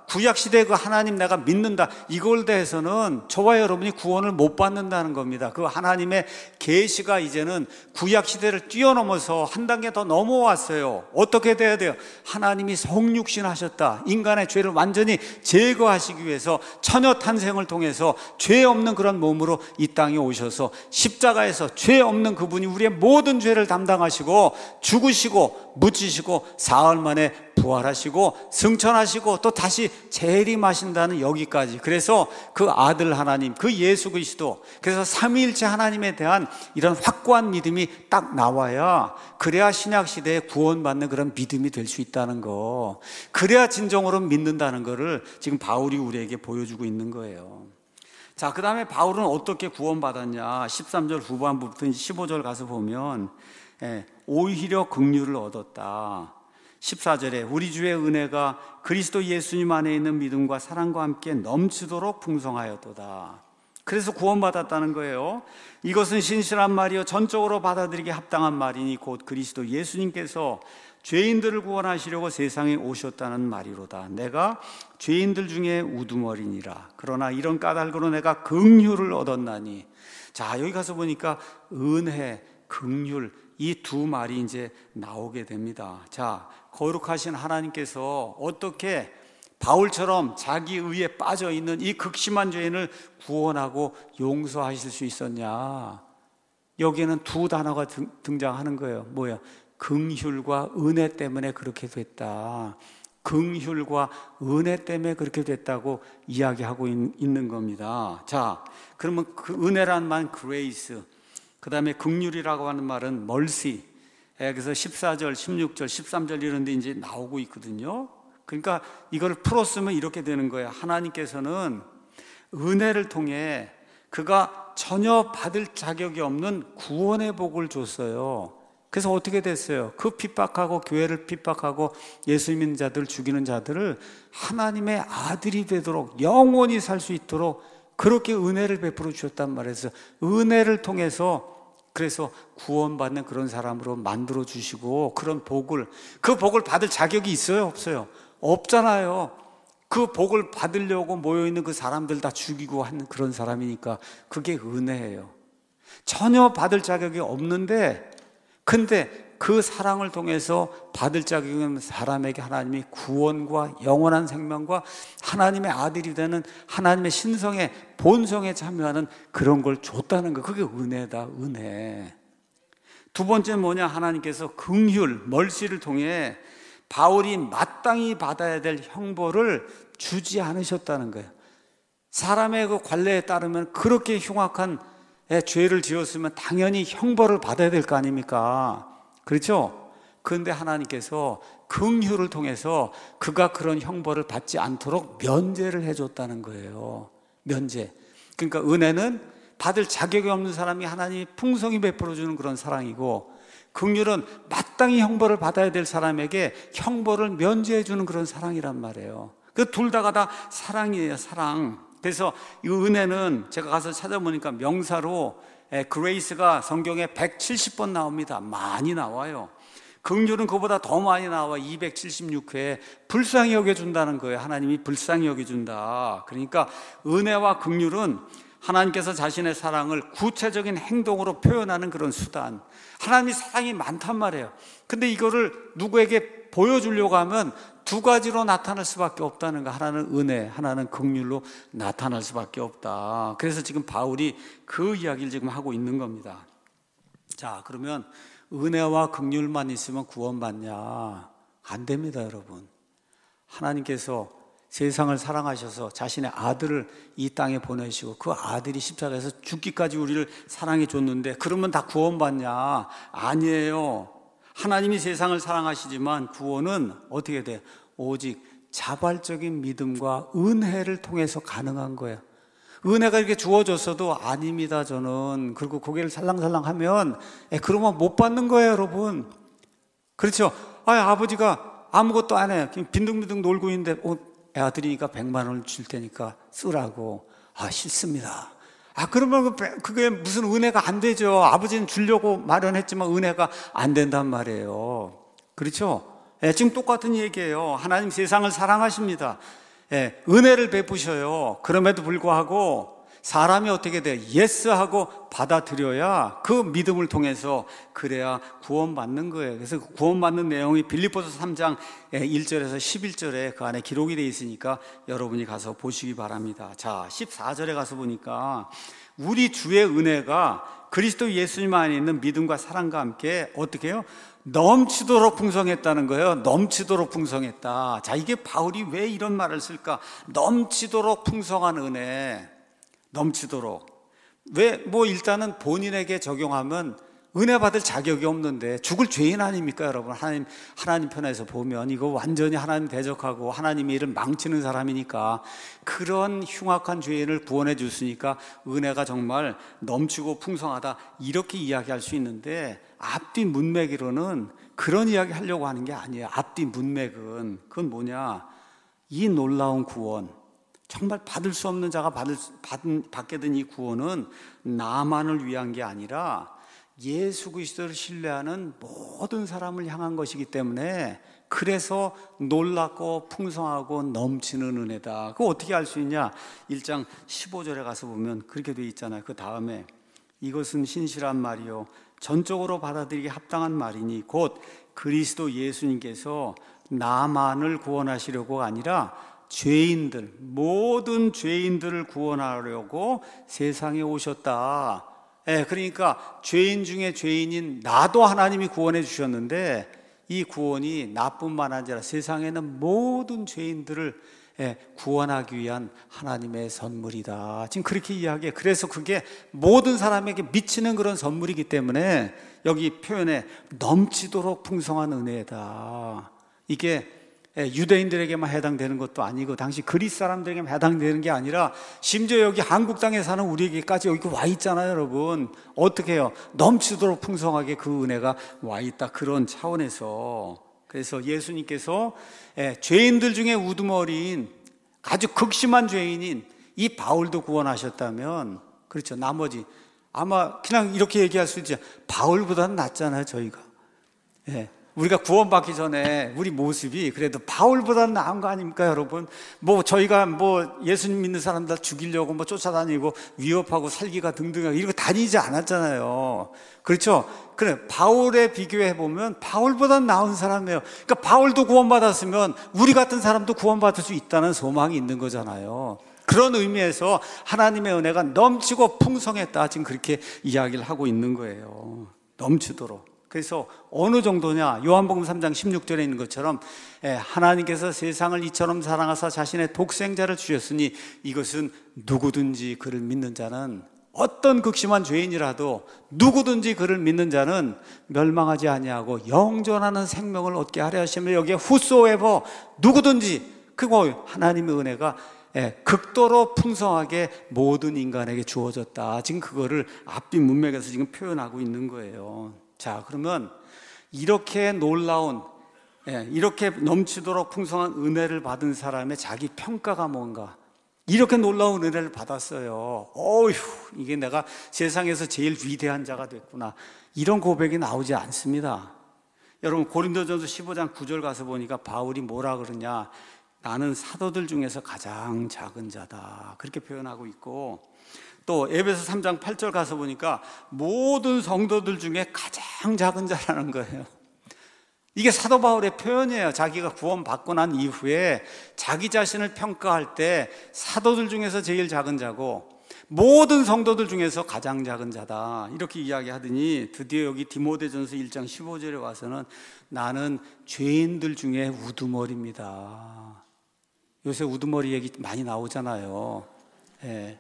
구약시대 그 하나님 내가 믿는다, 이걸 대해서는 저와 여러분이 구원을 못 받는다는 겁니다. 그 하나님의 계시가 이제는 구약시대를 뛰어넘어서 한 단계 더 넘어왔어요. 어떻게 돼야 돼요? 하나님이 성육신 하셨다. 인간의 죄를 완전히 제거하시기 위해서 처녀 탄생을 통해서 죄 없는 그런 몸으로 이 땅에 오셔서 십자가에서 죄 없는 그분이 우리의 모든 죄를 담당하시고 죽으시고 묻히시고 사흘 만에 부활하시고 승천하시고 또 다시 재림하신다는 여기까지. 그래서 그 아들 하나님, 그 예수 그리스도, 그래서 삼위일체 하나님에 대한 이런 확고한 믿음이 딱 나와야, 그래야 신약시대에 구원받는 그런 믿음이 될 수 있다는 거, 그래야 진정으로 믿는다는 거를 지금 바울이 우리에게 보여주고 있는 거예요. 자, 그 다음에 바울은 어떻게 구원받았냐? 십삼 절 후반부부터 십오 절 가서 보면 예, 오히려 긍휼을 얻었다. 십사 절에 우리 주의 은혜가 그리스도 예수님 안에 있는 믿음과 사랑과 함께 넘치도록 풍성하였도다. 그래서 구원받았다는 거예요. 이것은 신실한 말이요 전적으로 받아들이기 합당한 말이니 곧 그리스도 예수님께서 죄인들을 구원하시려고 세상에 오셨다는 말이로다. 내가 죄인들 중에 우두머리니라. 그러나 이런 까닭으로 내가 긍휼을 얻었나니. 자, 여기 가서 보니까 은혜, 긍휼, 이 두 말이 이제 나오게 됩니다. 자, 거룩하신 하나님께서 어떻게 바울처럼 자기 의에 빠져 있는 이 극심한 죄인을 구원하고 용서하실 수 있었냐? 여기에는 두 단어가 등, 등장하는 거예요. 뭐야? 긍휼과 은혜 때문에 그렇게 됐다. 긍휼과 은혜 때문에 그렇게 됐다고 이야기하고 있, 있는 겁니다. 자, 그러면 그 은혜란 말 grace, 그 다음에 긍휼이라고 하는 말은 mercy. 그래서 십사 절, 십육 절, 십삼 절 이런 데 이제 나오고 있거든요. 그러니까 이걸 풀었으면 이렇게 되는 거예요. 하나님께서는 은혜를 통해 그가 전혀 받을 자격이 없는 구원의 복을 줬어요. 그래서 어떻게 됐어요? 그 핍박하고 교회를 핍박하고 예수 믿는 자들을 죽이는 자들을 하나님의 아들이 되도록 영원히 살 수 있도록 그렇게 은혜를 베풀어 주셨단 말이에요. 은혜를 통해서 그래서 구원받는 그런 사람으로 만들어 주시고, 그런 복을, 그 복을 받을 자격이 있어요? 없어요? 없잖아요. 그 복을 받으려고 모여있는 그 사람들 다 죽이고 하는 그런 사람이니까 그게 은혜예요. 전혀 받을 자격이 없는데, 근데 그 사랑을 통해서 받을 자격이 없는 사람에게 하나님이 구원과 영원한 생명과 하나님의 아들이 되는 하나님의 신성의 본성에 참여하는 그런 걸 줬다는 거, 그게 은혜다, 은혜. 두 번째는 뭐냐? 하나님께서 긍휼, 멀시를 통해 바울이 마땅히 받아야 될 형벌을 주지 않으셨다는 거예요. 사람의 그 관례에 따르면 그렇게 흉악한 죄를 지었으면 당연히 형벌을 받아야 될 거 아닙니까? 그렇죠? 그런데 하나님께서 긍휼을 통해서 그가 그런 형벌을 받지 않도록 면제를 해줬다는 거예요. 면제. 그러니까 은혜는 받을 자격이 없는 사람이 하나님이 풍성히 베풀어주는 그런 사랑이고, 긍휼은 마땅히 형벌을 받아야 될 사람에게 형벌을 면제해주는 그런 사랑이란 말이에요. 그 둘 다가 다 사랑이에요, 사랑. 그래서 이 은혜는 제가 가서 찾아보니까 명사로 그레이스가 성경에 백칠십 번 나옵니다. 많이 나와요. 긍휼은 그보다 더 많이 나와. 이백칠십육 회 불쌍히 여겨준다는 거예요. 하나님이 불쌍히 여겨준다. 그러니까 은혜와 긍휼은 하나님께서 자신의 사랑을 구체적인 행동으로 표현하는 그런 수단. 하나님이 사랑이 많단 말이에요. 근데 이거를 누구에게 보여주려고 하면 두 가지로 나타날 수밖에 없다는 거. 하나는 은혜, 하나는 긍휼로 나타날 수밖에 없다. 그래서 지금 바울이 그 이야기를 지금 하고 있는 겁니다. 자, 그러면 은혜와 긍휼만 있으면 구원받냐? 안 됩니다, 여러분. 하나님께서 세상을 사랑하셔서 자신의 아들을 이 땅에 보내시고 그 아들이 십자가에서 죽기까지 우리를 사랑해 줬는데 그러면 다 구원받냐? 아니에요. 하나님이 세상을 사랑하시지만 구원은 어떻게 돼요? 오직 자발적인 믿음과 은혜를 통해서 가능한 거예요. 은혜가 이렇게 주어졌어도 아닙니다, 저는. 그리고 고개를 살랑살랑 하면 에, 그러면 못 받는 거예요, 여러분. 그렇죠? 아, 아버지가 아무것도 안 해요. 그냥 빈둥빈둥 놀고 있는데 어, 애 아들이니까 백만 원을 줄 테니까 쓰라고. 아, 싫습니다. 아, 그러면 그게 무슨 은혜가 안 되죠. 아버지는 주려고 마련했지만 은혜가 안 된단 말이에요. 그렇죠? 예, 지금 똑같은 얘기예요. 하나님 세상을 사랑하십니다. 예, 은혜를 베푸셔요. 그럼에도 불구하고 사람이 어떻게 돼? 예스하고 받아들여야 그 믿음을 통해서 그래야 구원받는 거예요. 그래서 그 구원받는 내용이 빌립보서 삼 장 일 절에서 십일 절에 그 안에 기록이 되어 있으니까 여러분이 가서 보시기 바랍니다. 자, 십사 절에 가서 보니까 우리 주의 은혜가 그리스도 예수님 안에 있는 믿음과 사랑과 함께 어떻게 해요? 넘치도록 풍성했다는 거예요. 넘치도록 풍성했다. 자, 이게 바울이 왜 이런 말을 쓸까? 넘치도록 풍성한 은혜. 넘치도록. 왜? 뭐 일단은 본인에게 적용하면 은혜 받을 자격이 없는데 죽을 죄인 아닙니까, 여러분? 하나님, 하나님 편에서 보면 이거 완전히 하나님 대적하고 하나님의 일을 망치는 사람이니까 그런 흉악한 죄인을 구원해 줬으니까 은혜가 정말 넘치고 풍성하다 이렇게 이야기할 수 있는데 앞뒤 문맥으로는 그런 이야기 하려고 하는 게 아니에요. 앞뒤 문맥은 그건 뭐냐? 이 놀라운 구원, 정말 받을 수 없는 자가 받을, 받은, 받게 된 이 구원은 나만을 위한 게 아니라 예수 그리스도를 신뢰하는 모든 사람을 향한 것이기 때문에 그래서 놀랍고 풍성하고 넘치는 은혜다. 그거 어떻게 알 수 있냐? 일 장 십오 절에 가서 보면 그렇게 돼 있잖아요. 그 다음에 이것은 신실한 말이요 전적으로 받아들이기 합당한 말이니 곧 그리스도 예수님께서 나만을 구원하시려고가 아니라 죄인들, 모든 죄인들을 구원하려고 세상에 오셨다. 예, 그러니까 죄인 중에 죄인인 나도 하나님이 구원해 주셨는데 이 구원이 나뿐만 아니라 세상에는 모든 죄인들을 예, 구원하기 위한 하나님의 선물이다. 지금 그렇게 이야기해. 그래서 그게 모든 사람에게 미치는 그런 선물이기 때문에 여기 표현에 넘치도록 풍성한 은혜다. 이게 유대인들에게만 해당되는 것도 아니고 당시 그리스 사람들에게만 해당되는 게 아니라 심지어 여기 한국 땅에 사는 우리에게까지 여기 와 있잖아요, 여러분. 어떻게 해요? 넘치도록 풍성하게 그 은혜가 와 있다. 그런 차원에서. 그래서 예수님께서 죄인들 중에 우두머리인 아주 극심한 죄인인 이 바울도 구원하셨다면, 그렇죠, 나머지 아마 그냥 이렇게 얘기할 수 있죠. 바울보다는 낫잖아요, 저희가. 예. 우리가 구원받기 전에 우리 모습이 그래도 바울보다는 나은 거 아닙니까, 여러분? 뭐 저희가 뭐 예수님 믿는 사람들 죽이려고 뭐 쫓아다니고 위협하고 살기가 등등하고 이러고 다니지 않았잖아요. 그렇죠? 그래, 바울에 비교해 보면 바울보다는 나은 사람이에요. 그러니까 바울도 구원받았으면 우리 같은 사람도 구원받을 수 있다는 소망이 있는 거잖아요. 그런 의미에서 하나님의 은혜가 넘치고 풍성했다. 지금 그렇게 이야기를 하고 있는 거예요. 넘치도록. 그래서 어느 정도냐? 요한복음 삼 장 십육 절에 있는 것처럼 하나님께서 세상을 이처럼 사랑하사 자신의 독생자를 주셨으니 이것은 누구든지 그를 믿는 자는, 어떤 극심한 죄인이라도 누구든지 그를 믿는 자는 멸망하지 아니하고 영존하는 생명을 얻게 하려 하시며, 여기에 whosoever, 누구든지, 그거 하나님의 은혜가 극도로 풍성하게 모든 인간에게 주어졌다. 지금 그거를 앞뒤 문맥에서 지금 표현하고 있는 거예요. 자, 그러면 이렇게 놀라운, 이렇게 넘치도록 풍성한 은혜를 받은 사람의 자기 평가가 뭔가? 이렇게 놀라운 은혜를 받았어요. 어휴, 이게 내가 세상에서 제일 위대한 자가 됐구나. 이런 고백이 나오지 않습니다. 여러분, 고린도전서 십오 장 구 절 가서 보니까 바울이 뭐라 그러냐? 나는 사도들 중에서 가장 작은 자다. 그렇게 표현하고 있고, 또 에베소 삼 장 팔 절 가서 보니까 모든 성도들 중에 가장 작은 자라는 거예요. 이게 사도 바울의 표현이에요. 자기가 구원받고 난 이후에 자기 자신을 평가할 때 사도들 중에서 제일 작은 자고 모든 성도들 중에서 가장 작은 자다. 이렇게 이야기하더니 드디어 여기 디모데전서 일 장 십오 절에 와서는 나는 죄인들 중에 우두머리입니다. 요새 우두머리 얘기 많이 나오잖아요. 예.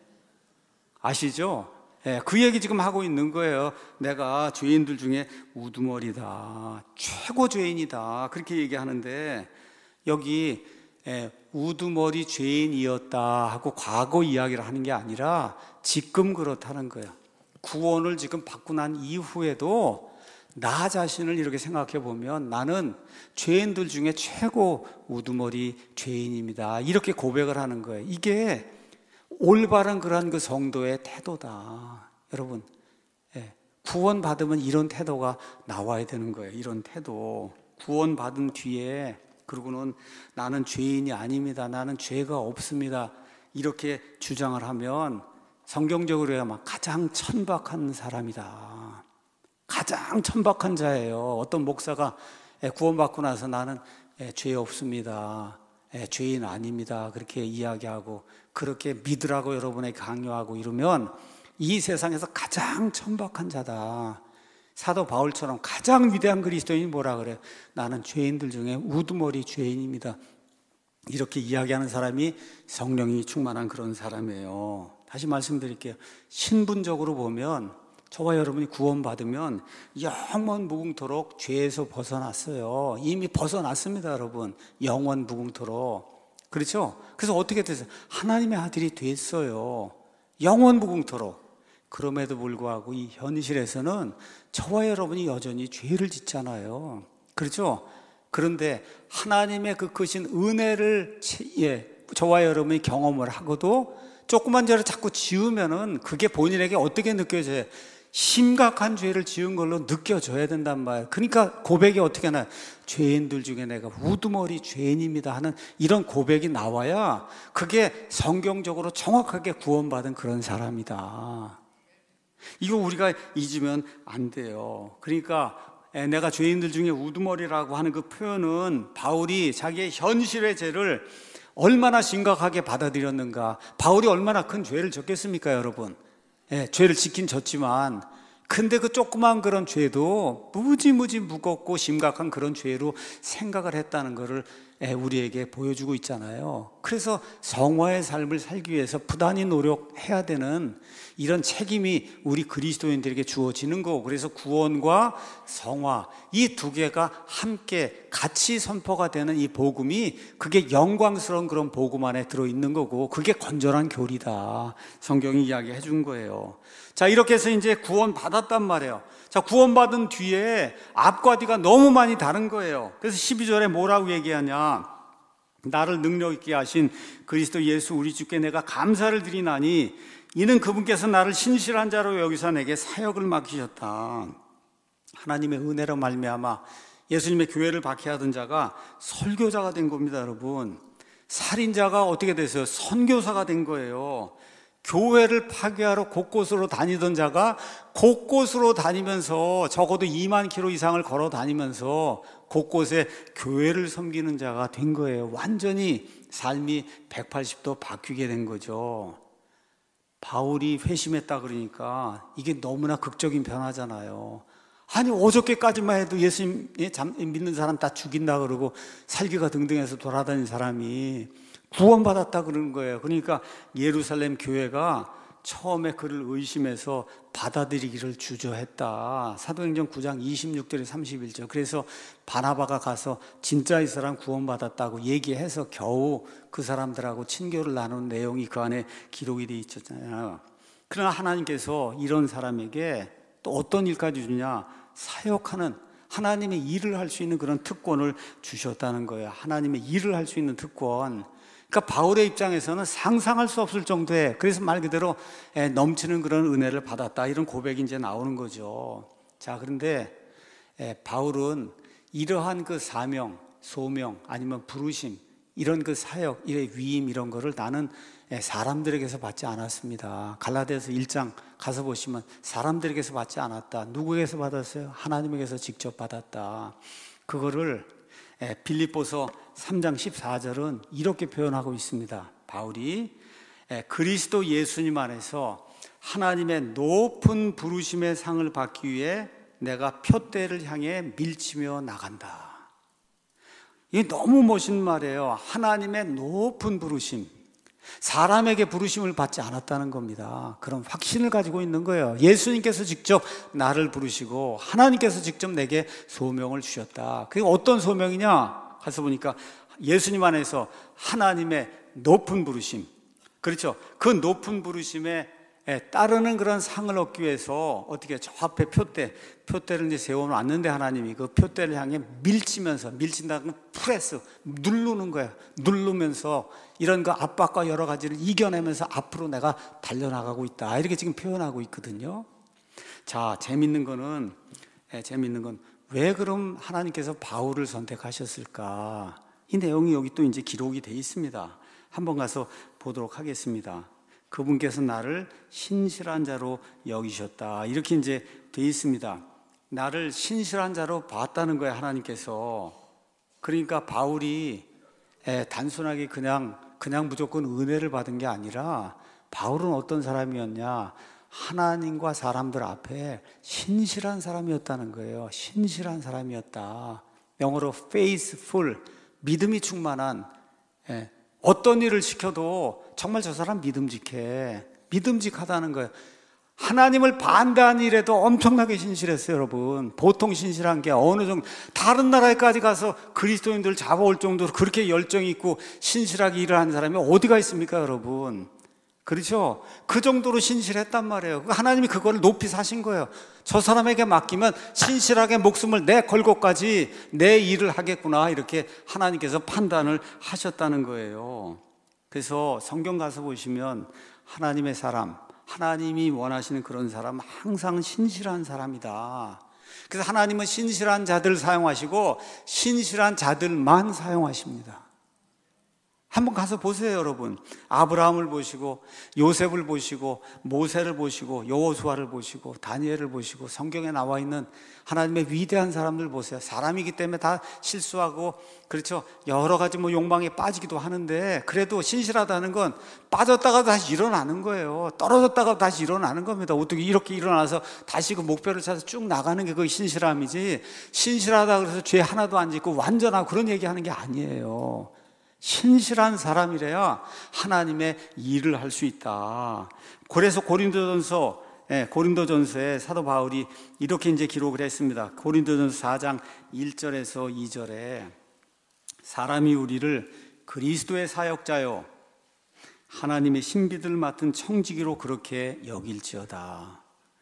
아시죠? 예, 그 얘기 지금 하고 있는 거예요. 내가 죄인들 중에 우두머리다, 최고 죄인이다, 그렇게 얘기하는데 여기 예, 우두머리 죄인이었다 하고 과거 이야기를 하는 게 아니라 지금 그렇다는 거예요. 구원을 지금 받고 난 이후에도 나 자신을 이렇게 생각해 보면 나는 죄인들 중에 최고 우두머리 죄인입니다, 이렇게 고백을 하는 거예요. 이게 올바른 그러한 그 성도의 태도다. 여러분, 예, 구원받으면 이런 태도가 나와야 되는 거예요. 이런 태도. 구원받은 뒤에 그러고는 나는 죄인이 아닙니다, 나는 죄가 없습니다, 이렇게 주장을 하면 성경적으로 해야 막 가장 천박한 사람이다, 가장 천박한 자예요. 어떤 목사가 구원받고 나서 나는 죄 없습니다, 죄인 아닙니다, 그렇게 이야기하고 그렇게 믿으라고 여러분에게 강요하고 이러면 이 세상에서 가장 천박한 자다. 사도 바울처럼 가장 위대한 그리스도인이 뭐라 그래요? 나는 죄인들 중에 우두머리 죄인입니다, 이렇게 이야기하는 사람이 성령이 충만한 그런 사람이에요. 다시 말씀드릴게요. 신분적으로 보면 저와 여러분이 구원받으면 영원 무궁토록 죄에서 벗어났어요. 이미 벗어났습니다, 여러분. 영원 무궁토록. 그렇죠? 그래서 어떻게 됐어요? 하나님의 아들이 됐어요. 영원 무궁토록. 그럼에도 불구하고 이 현실에서는 저와 여러분이 여전히 죄를 짓잖아요. 그렇죠? 그런데 하나님의 그 크신 은혜를 예, 저와 여러분이 경험을 하고도 조그만 죄를 자꾸 지으면은 그게 본인에게 어떻게 느껴져요? 심각한 죄를 지은 걸로 느껴져야 된단 말이에요. 그러니까 고백이 어떻게 하나, 죄인들 중에 내가 우두머리 죄인입니다 하는 이런 고백이 나와야 그게 성경적으로 정확하게 구원받은 그런 사람이다. 이거 우리가 잊으면 안 돼요. 그러니까 내가 죄인들 중에 우두머리라고 하는 그 표현은 바울이 자기의 현실의 죄를 얼마나 심각하게 받아들였는가. 바울이 얼마나 큰 죄를 졌겠습니까, 여러분? 예, 죄를 짓긴 졌지만 근데 그 조그만 그런 죄도 무지무지 무겁고 심각한 그런 죄로 생각을 했다는 것을 우리에게 보여주고 있잖아요. 그래서 성화의 삶을 살기 위해서 부단히 노력해야 되는 이런 책임이 우리 그리스도인들에게 주어지는 거고, 그래서 구원과 성화 이 두 개가 함께 같이 선포가 되는 이 복음이, 그게 영광스러운 그런 복음 안에 들어있는 거고, 그게 건전한 교리다, 성경이 이야기해 준 거예요. 자, 이렇게 해서 이제 구원 받았단 말이에요. 자, 구원받은 뒤에 앞과 뒤가 너무 많이 다른 거예요. 그래서 십이 절에 뭐라고 얘기하냐, 나를 능력 있게 하신 그리스도 예수 우리 주께 내가 감사를 드리나니 이는 그분께서 나를 신실한 자로 여기서 내게 사역을 맡기셨다. 하나님의 은혜로 말미암아 예수님의 교회를 박해하던 자가 설교자가 된 겁니다, 여러분. 살인자가 어떻게 됐어요? 선교사가 된 거예요. 교회를 파괴하러 곳곳으로 다니던 자가 곳곳으로 다니면서 적어도 이만 킬로미터 이상을 걸어 다니면서 곳곳에 교회를 섬기는 자가 된 거예요. 완전히 삶이 백팔십 도 바뀌게 된 거죠. 바울이 회심했다 그러니까 이게 너무나 극적인 변화잖아요. 아니, 어저께까지만 해도 예수님 믿는 사람 다 죽인다 그러고 살기가 등등해서 돌아다니는 사람이 구원받았다 그러는 거예요. 그러니까 예루살렘 교회가 처음에 그를 의심해서 받아들이기를 주저했다. 사도행전 구 장 이십육 절에 삼십일 절. 그래서 바나바가 가서 진짜 이 사람 구원받았다고 얘기해서 겨우 그 사람들하고 친교를 나눈 내용이 그 안에 기록이 되어 있었잖아요. 그러나 하나님께서 이런 사람에게 또 어떤 일까지 주냐, 사역하는, 하나님의 일을 할 수 있는 그런 특권을 주셨다는 거예요. 하나님의 일을 할 수 있는 특권. 그러니까 바울의 입장에서는 상상할 수 없을 정도의, 그래서 말 그대로 넘치는 그런 은혜를 받았다, 이런 고백이 이제 나오는 거죠. 자, 그런데 바울은 이러한 그 사명, 소명, 아니면 부르심, 이런 그 사역, 이런 위임, 이런 거를 나는 사람들에게서 받지 않았습니다. 갈라디아서 일 장 가서 보시면 사람들에게서 받지 않았다. 누구에게서 받았어요? 하나님에게서 직접 받았다. 그거를 빌립보서 삼 장 십사 절은 이렇게 표현하고 있습니다. 바울이 그리스도 예수님 안에서 하나님의 높은 부르심의 상을 받기 위해 내가 표대를 향해 밀치며 나간다. 이게 너무 멋진 말이에요. 하나님의 높은 부르심, 사람에게 부르심을 받지 않았다는 겁니다. 그런 확신을 가지고 있는 거예요. 예수님께서 직접 나를 부르시고 하나님께서 직접 내게 소명을 주셨다. 그게 어떤 소명이냐? 가서 보니까 예수님 안에서 하나님의 높은 부르심, 그렇죠? 그 높은 부르심에 따르는 그런 상을 얻기 위해서 어떻게 저 앞에 표대, 표대를 이제 세워놨는데 하나님이 그 표대를 향해 밀치면서, 밀친다는 건 프레스, 누르는 거예요. 누르면서 이런 그 압박과 여러 가지를 이겨내면서 앞으로 내가 달려나가고 있다, 이렇게 지금 표현하고 있거든요. 자, 재밌는 거는, 예, 재밌는 건 왜 그럼 하나님께서 바울을 선택하셨을까? 이 내용이 여기 또 이제 기록이 되어 있습니다. 한번 가서 보도록 하겠습니다. 그분께서 나를 신실한 자로 여기셨다. 이렇게 이제 되어 있습니다. 나를 신실한 자로 봤다는 거예요, 하나님께서. 그러니까 바울이 단순하게 그냥, 그냥 무조건 은혜를 받은 게 아니라 바울은 어떤 사람이었냐? 하나님과 사람들 앞에 신실한 사람이었다는 거예요. 신실한 사람이었다. 영어로 faithful, 믿음이 충만한, 예, 어떤 일을 시켜도 정말 저 사람 믿음직해. 믿음직하다는 거예요. 하나님을 반대한 일에도 엄청나게 신실했어요, 여러분. 보통 신실한 게 어느 정도, 다른 나라에까지 가서 그리스도인들 잡아올 정도로 그렇게 열정이 있고 신실하게 일을 하는 사람이 어디가 있습니까, 여러분? 그렇죠? 그 정도로 신실했단 말이에요. 하나님이 그거를 높이 사신 거예요. 저 사람에게 맡기면 신실하게 목숨을 내 걸고까지 내 일을 하겠구나, 이렇게 하나님께서 판단을 하셨다는 거예요. 그래서 성경 가서 보시면 하나님의 사람, 하나님이 원하시는 그런 사람은 항상 신실한 사람이다. 그래서 하나님은 신실한 자들 사용하시고 신실한 자들만 사용하십니다. 한번 가서 보세요, 여러분. 아브라함을 보시고 요셉을 보시고 모세를 보시고 여호수아를 보시고 다니엘을 보시고 성경에 나와 있는 하나님의 위대한 사람들 보세요. 사람이기 때문에 다 실수하고, 그렇죠, 여러 가지 뭐 욕망에 빠지기도 하는데 그래도 신실하다는 건 빠졌다가 다시 일어나는 거예요. 떨어졌다가 다시 일어나는 겁니다. 어떻게 이렇게 일어나서 다시 그 목표를 찾아서 쭉 나가는 게 그게 신실함이지, 신실하다 그래서 죄 하나도 안 짓고 완전하고 그런 얘기하는 게 아니에요. 신실한 사람이래야 하나님의 일을 할 수 있다. 그래서 고린도전서, 예, 고린도전서에 사도 바울이 이렇게 이제 기록을 했습니다. 고린도전서 사 장 일 절에서 이 절에 사람이 우리를 그리스도의 사역자요 하나님의 신비들 맡은 청지기로 그렇게 여길지어다.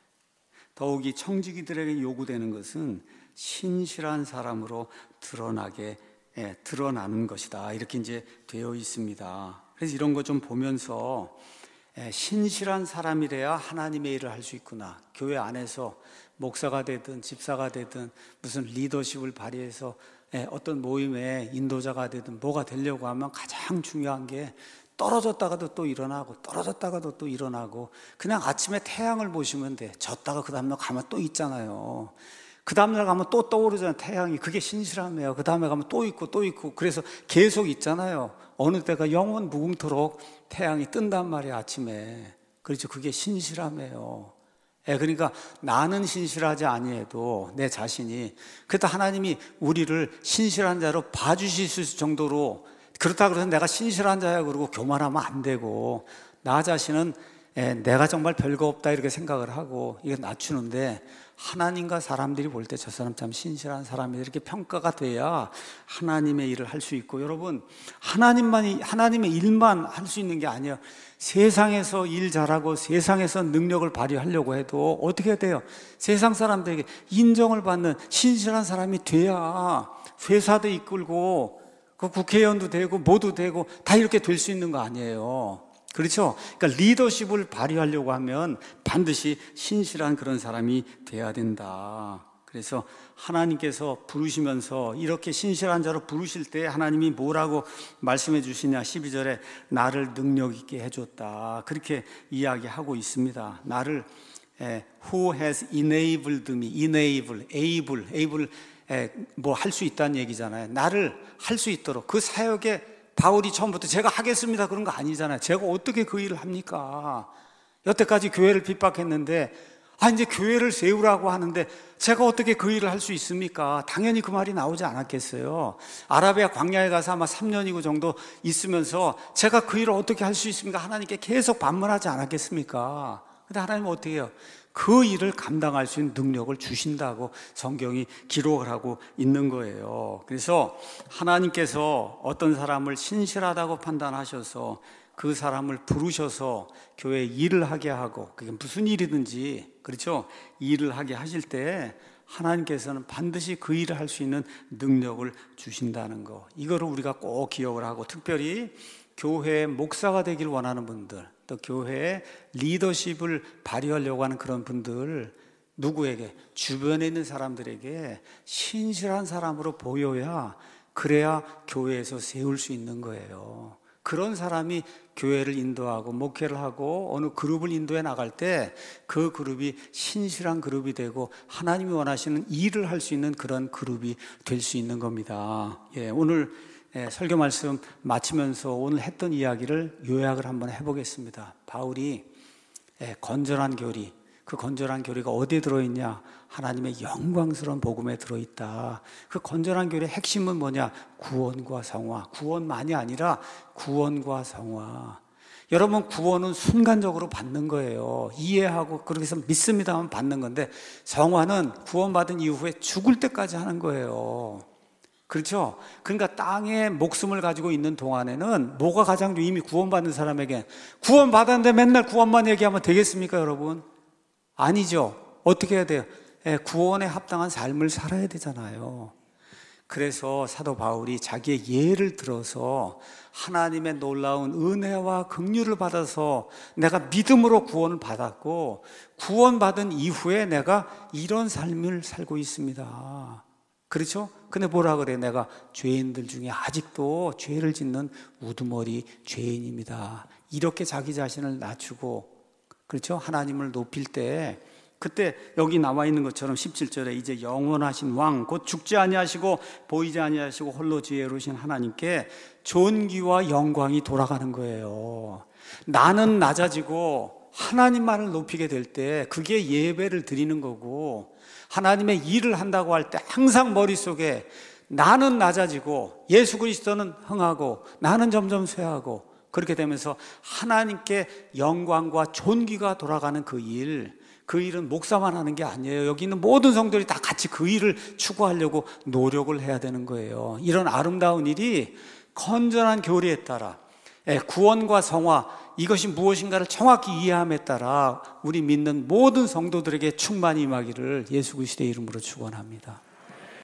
더욱이 청지기들에게 요구되는 것은 신실한 사람으로 드러나게 예, 드러나는 것이다. 이렇게 이제 되어 있습니다. 그래서 이런 거 좀 보면서 예, 신실한 사람이래야 하나님의 일을 할 수 있구나. 교회 안에서 목사가 되든 집사가 되든 무슨 리더십을 발휘해서 예, 어떤 모임의 인도자가 되든 뭐가 되려고 하면 가장 중요한 게 떨어졌다가도 또 일어나고 떨어졌다가도 또 일어나고, 그냥 아침에 태양을 보시면 돼. 졌다가 그 다음날 가면 또 있잖아요. 그 다음날 가면 또 떠오르잖아요, 태양이. 그게 신실함이에요. 그 다음에 가면 또 있고 또 있고, 그래서 계속 있잖아요. 어느 때가 영원 무궁토록 태양이 뜬단 말이에요, 아침에. 그렇죠. 그게 신실함이에요. 예, 그러니까 나는 신실하지 아니해도 내 자신이, 그래도 하나님이 우리를 신실한 자로 봐주실 정도로, 그렇다 그래서 내가 신실한 자야 그러고 교만하면 안 되고, 나 자신은 예, 내가 정말 별거 없다 이렇게 생각을 하고 이게 낮추는데, 하나님과 사람들이 볼 때 저 사람 참 신실한 사람이다 이렇게 평가가 돼야 하나님의 일을 할 수 있고, 여러분, 하나님만이, 하나님의 일만 할 수 있는 게 아니에요. 세상에서 일 잘하고 세상에서 능력을 발휘하려고 해도 어떻게 돼요? 세상 사람들에게 인정을 받는 신실한 사람이 돼야 회사도 이끌고 그 국회의원도 되고 뭐도 되고 다 이렇게 될 수 있는 거 아니에요. 그렇죠? 그러니까 리더십을 발휘하려고 하면 반드시 신실한 그런 사람이 돼야 된다. 그래서 하나님께서 부르시면서 이렇게 신실한 자로 부르실 때 하나님이 뭐라고 말씀해 주시냐, 십이 절에 나를 능력 있게 해줬다, 그렇게 이야기하고 있습니다. 나를 Who has enabled me, enable, able, able 뭐 할 수 있다는 얘기잖아요. 나를 할 수 있도록, 그 사역에 바울이 처음부터 제가 하겠습니다 그런 거 아니잖아요. 제가 어떻게 그 일을 합니까? 여태까지 교회를 핍박했는데 아 이제 교회를 세우라고 하는데 제가 어떻게 그 일을 할 수 있습니까? 당연히 그 말이 나오지 않았겠어요. 아라비아 광야에 가서 아마 삼 년이고 정도 있으면서 제가 그 일을 어떻게 할 수 있습니까? 하나님께 계속 반문하지 않았겠습니까? 근데 하나님은 어떻게 해요? 그 일을 감당할 수 있는 능력을 주신다고 성경이 기록을 하고 있는 거예요. 그래서 하나님께서 어떤 사람을 신실하다고 판단하셔서 그 사람을 부르셔서 교회에 일을 하게 하고, 그게 무슨 일이든지, 그렇죠? 일을 하게 하실 때 하나님께서는 반드시 그 일을 할 수 있는 능력을 주신다는 거, 이거를 우리가 꼭 기억을 하고, 특별히 교회의 목사가 되길 원하는 분들, 또 교회의 리더십을 발휘하려고 하는 그런 분들, 누구에게? 주변에 있는 사람들에게 신실한 사람으로 보여야 그래야 교회에서 세울 수 있는 거예요. 그런 사람이 교회를 인도하고 목회를 하고 어느 그룹을 인도해 나갈 때 그 그룹이 신실한 그룹이 되고 하나님이 원하시는 일을 할 수 있는 그런 그룹이 될 수 있는 겁니다. 예, 오늘 예, 설교 말씀 마치면서 오늘 했던 이야기를 요약을 한번 해보겠습니다. 바울이 예, 건전한 교리, 그 건전한 교리가 어디에 들어있냐? 하나님의 영광스러운 복음에 들어있다. 그 건전한 교리의 핵심은 뭐냐? 구원과 성화. 구원만이 아니라 구원과 성화. 여러분, 구원은 순간적으로 받는 거예요. 이해하고 그렇게 해서 믿습니다 하면 받는 건데, 성화는 구원받은 이후에 죽을 때까지 하는 거예요. 그렇죠? 그러니까 땅에 목숨을 가지고 있는 동안에는 뭐가 가장 이미 구원받는 사람에게 구원받았는데 맨날 구원만 얘기하면 되겠습니까, 여러분? 아니죠. 어떻게 해야 돼요? 예, 구원에 합당한 삶을 살아야 되잖아요. 그래서 사도 바울이 자기의 예를 들어서 하나님의 놀라운 은혜와 긍휼을 받아서 내가 믿음으로 구원을 받았고 구원받은 이후에 내가 이런 삶을 살고 있습니다. 그렇죠? 근데 뭐라 그래? 내가 죄인들 중에 아직도 죄를 짓는 우두머리 죄인입니다. 이렇게 자기 자신을 낮추고, 그렇죠? 하나님을 높일 때, 그때 여기 나와 있는 것처럼 십칠 절에 이제 영원하신 왕, 곧 죽지 아니하시고 보이지 아니하시고 홀로 지혜로우신 하나님께 존귀와 영광이 돌아가는 거예요. 나는 낮아지고 하나님만을 높이게 될 때 그게 예배를 드리는 거고, 하나님의 일을 한다고 할 때 항상 머릿속에 나는 낮아지고 예수 그리스도는 흥하고 나는 점점 쇠하고, 그렇게 되면서 하나님께 영광과 존귀가 돌아가는 그 일, 그 일은 목사만 하는 게 아니에요. 여기 있는 모든 성도들이 다 같이 그 일을 추구하려고 노력을 해야 되는 거예요. 이런 아름다운 일이 건전한 교리에 따라, 구원과 성화, 이것이 무엇인가를 정확히 이해함에 따라 우리 믿는 모든 성도들에게 충만히 임하기를 예수 그리스도의 이름으로 축원합니다.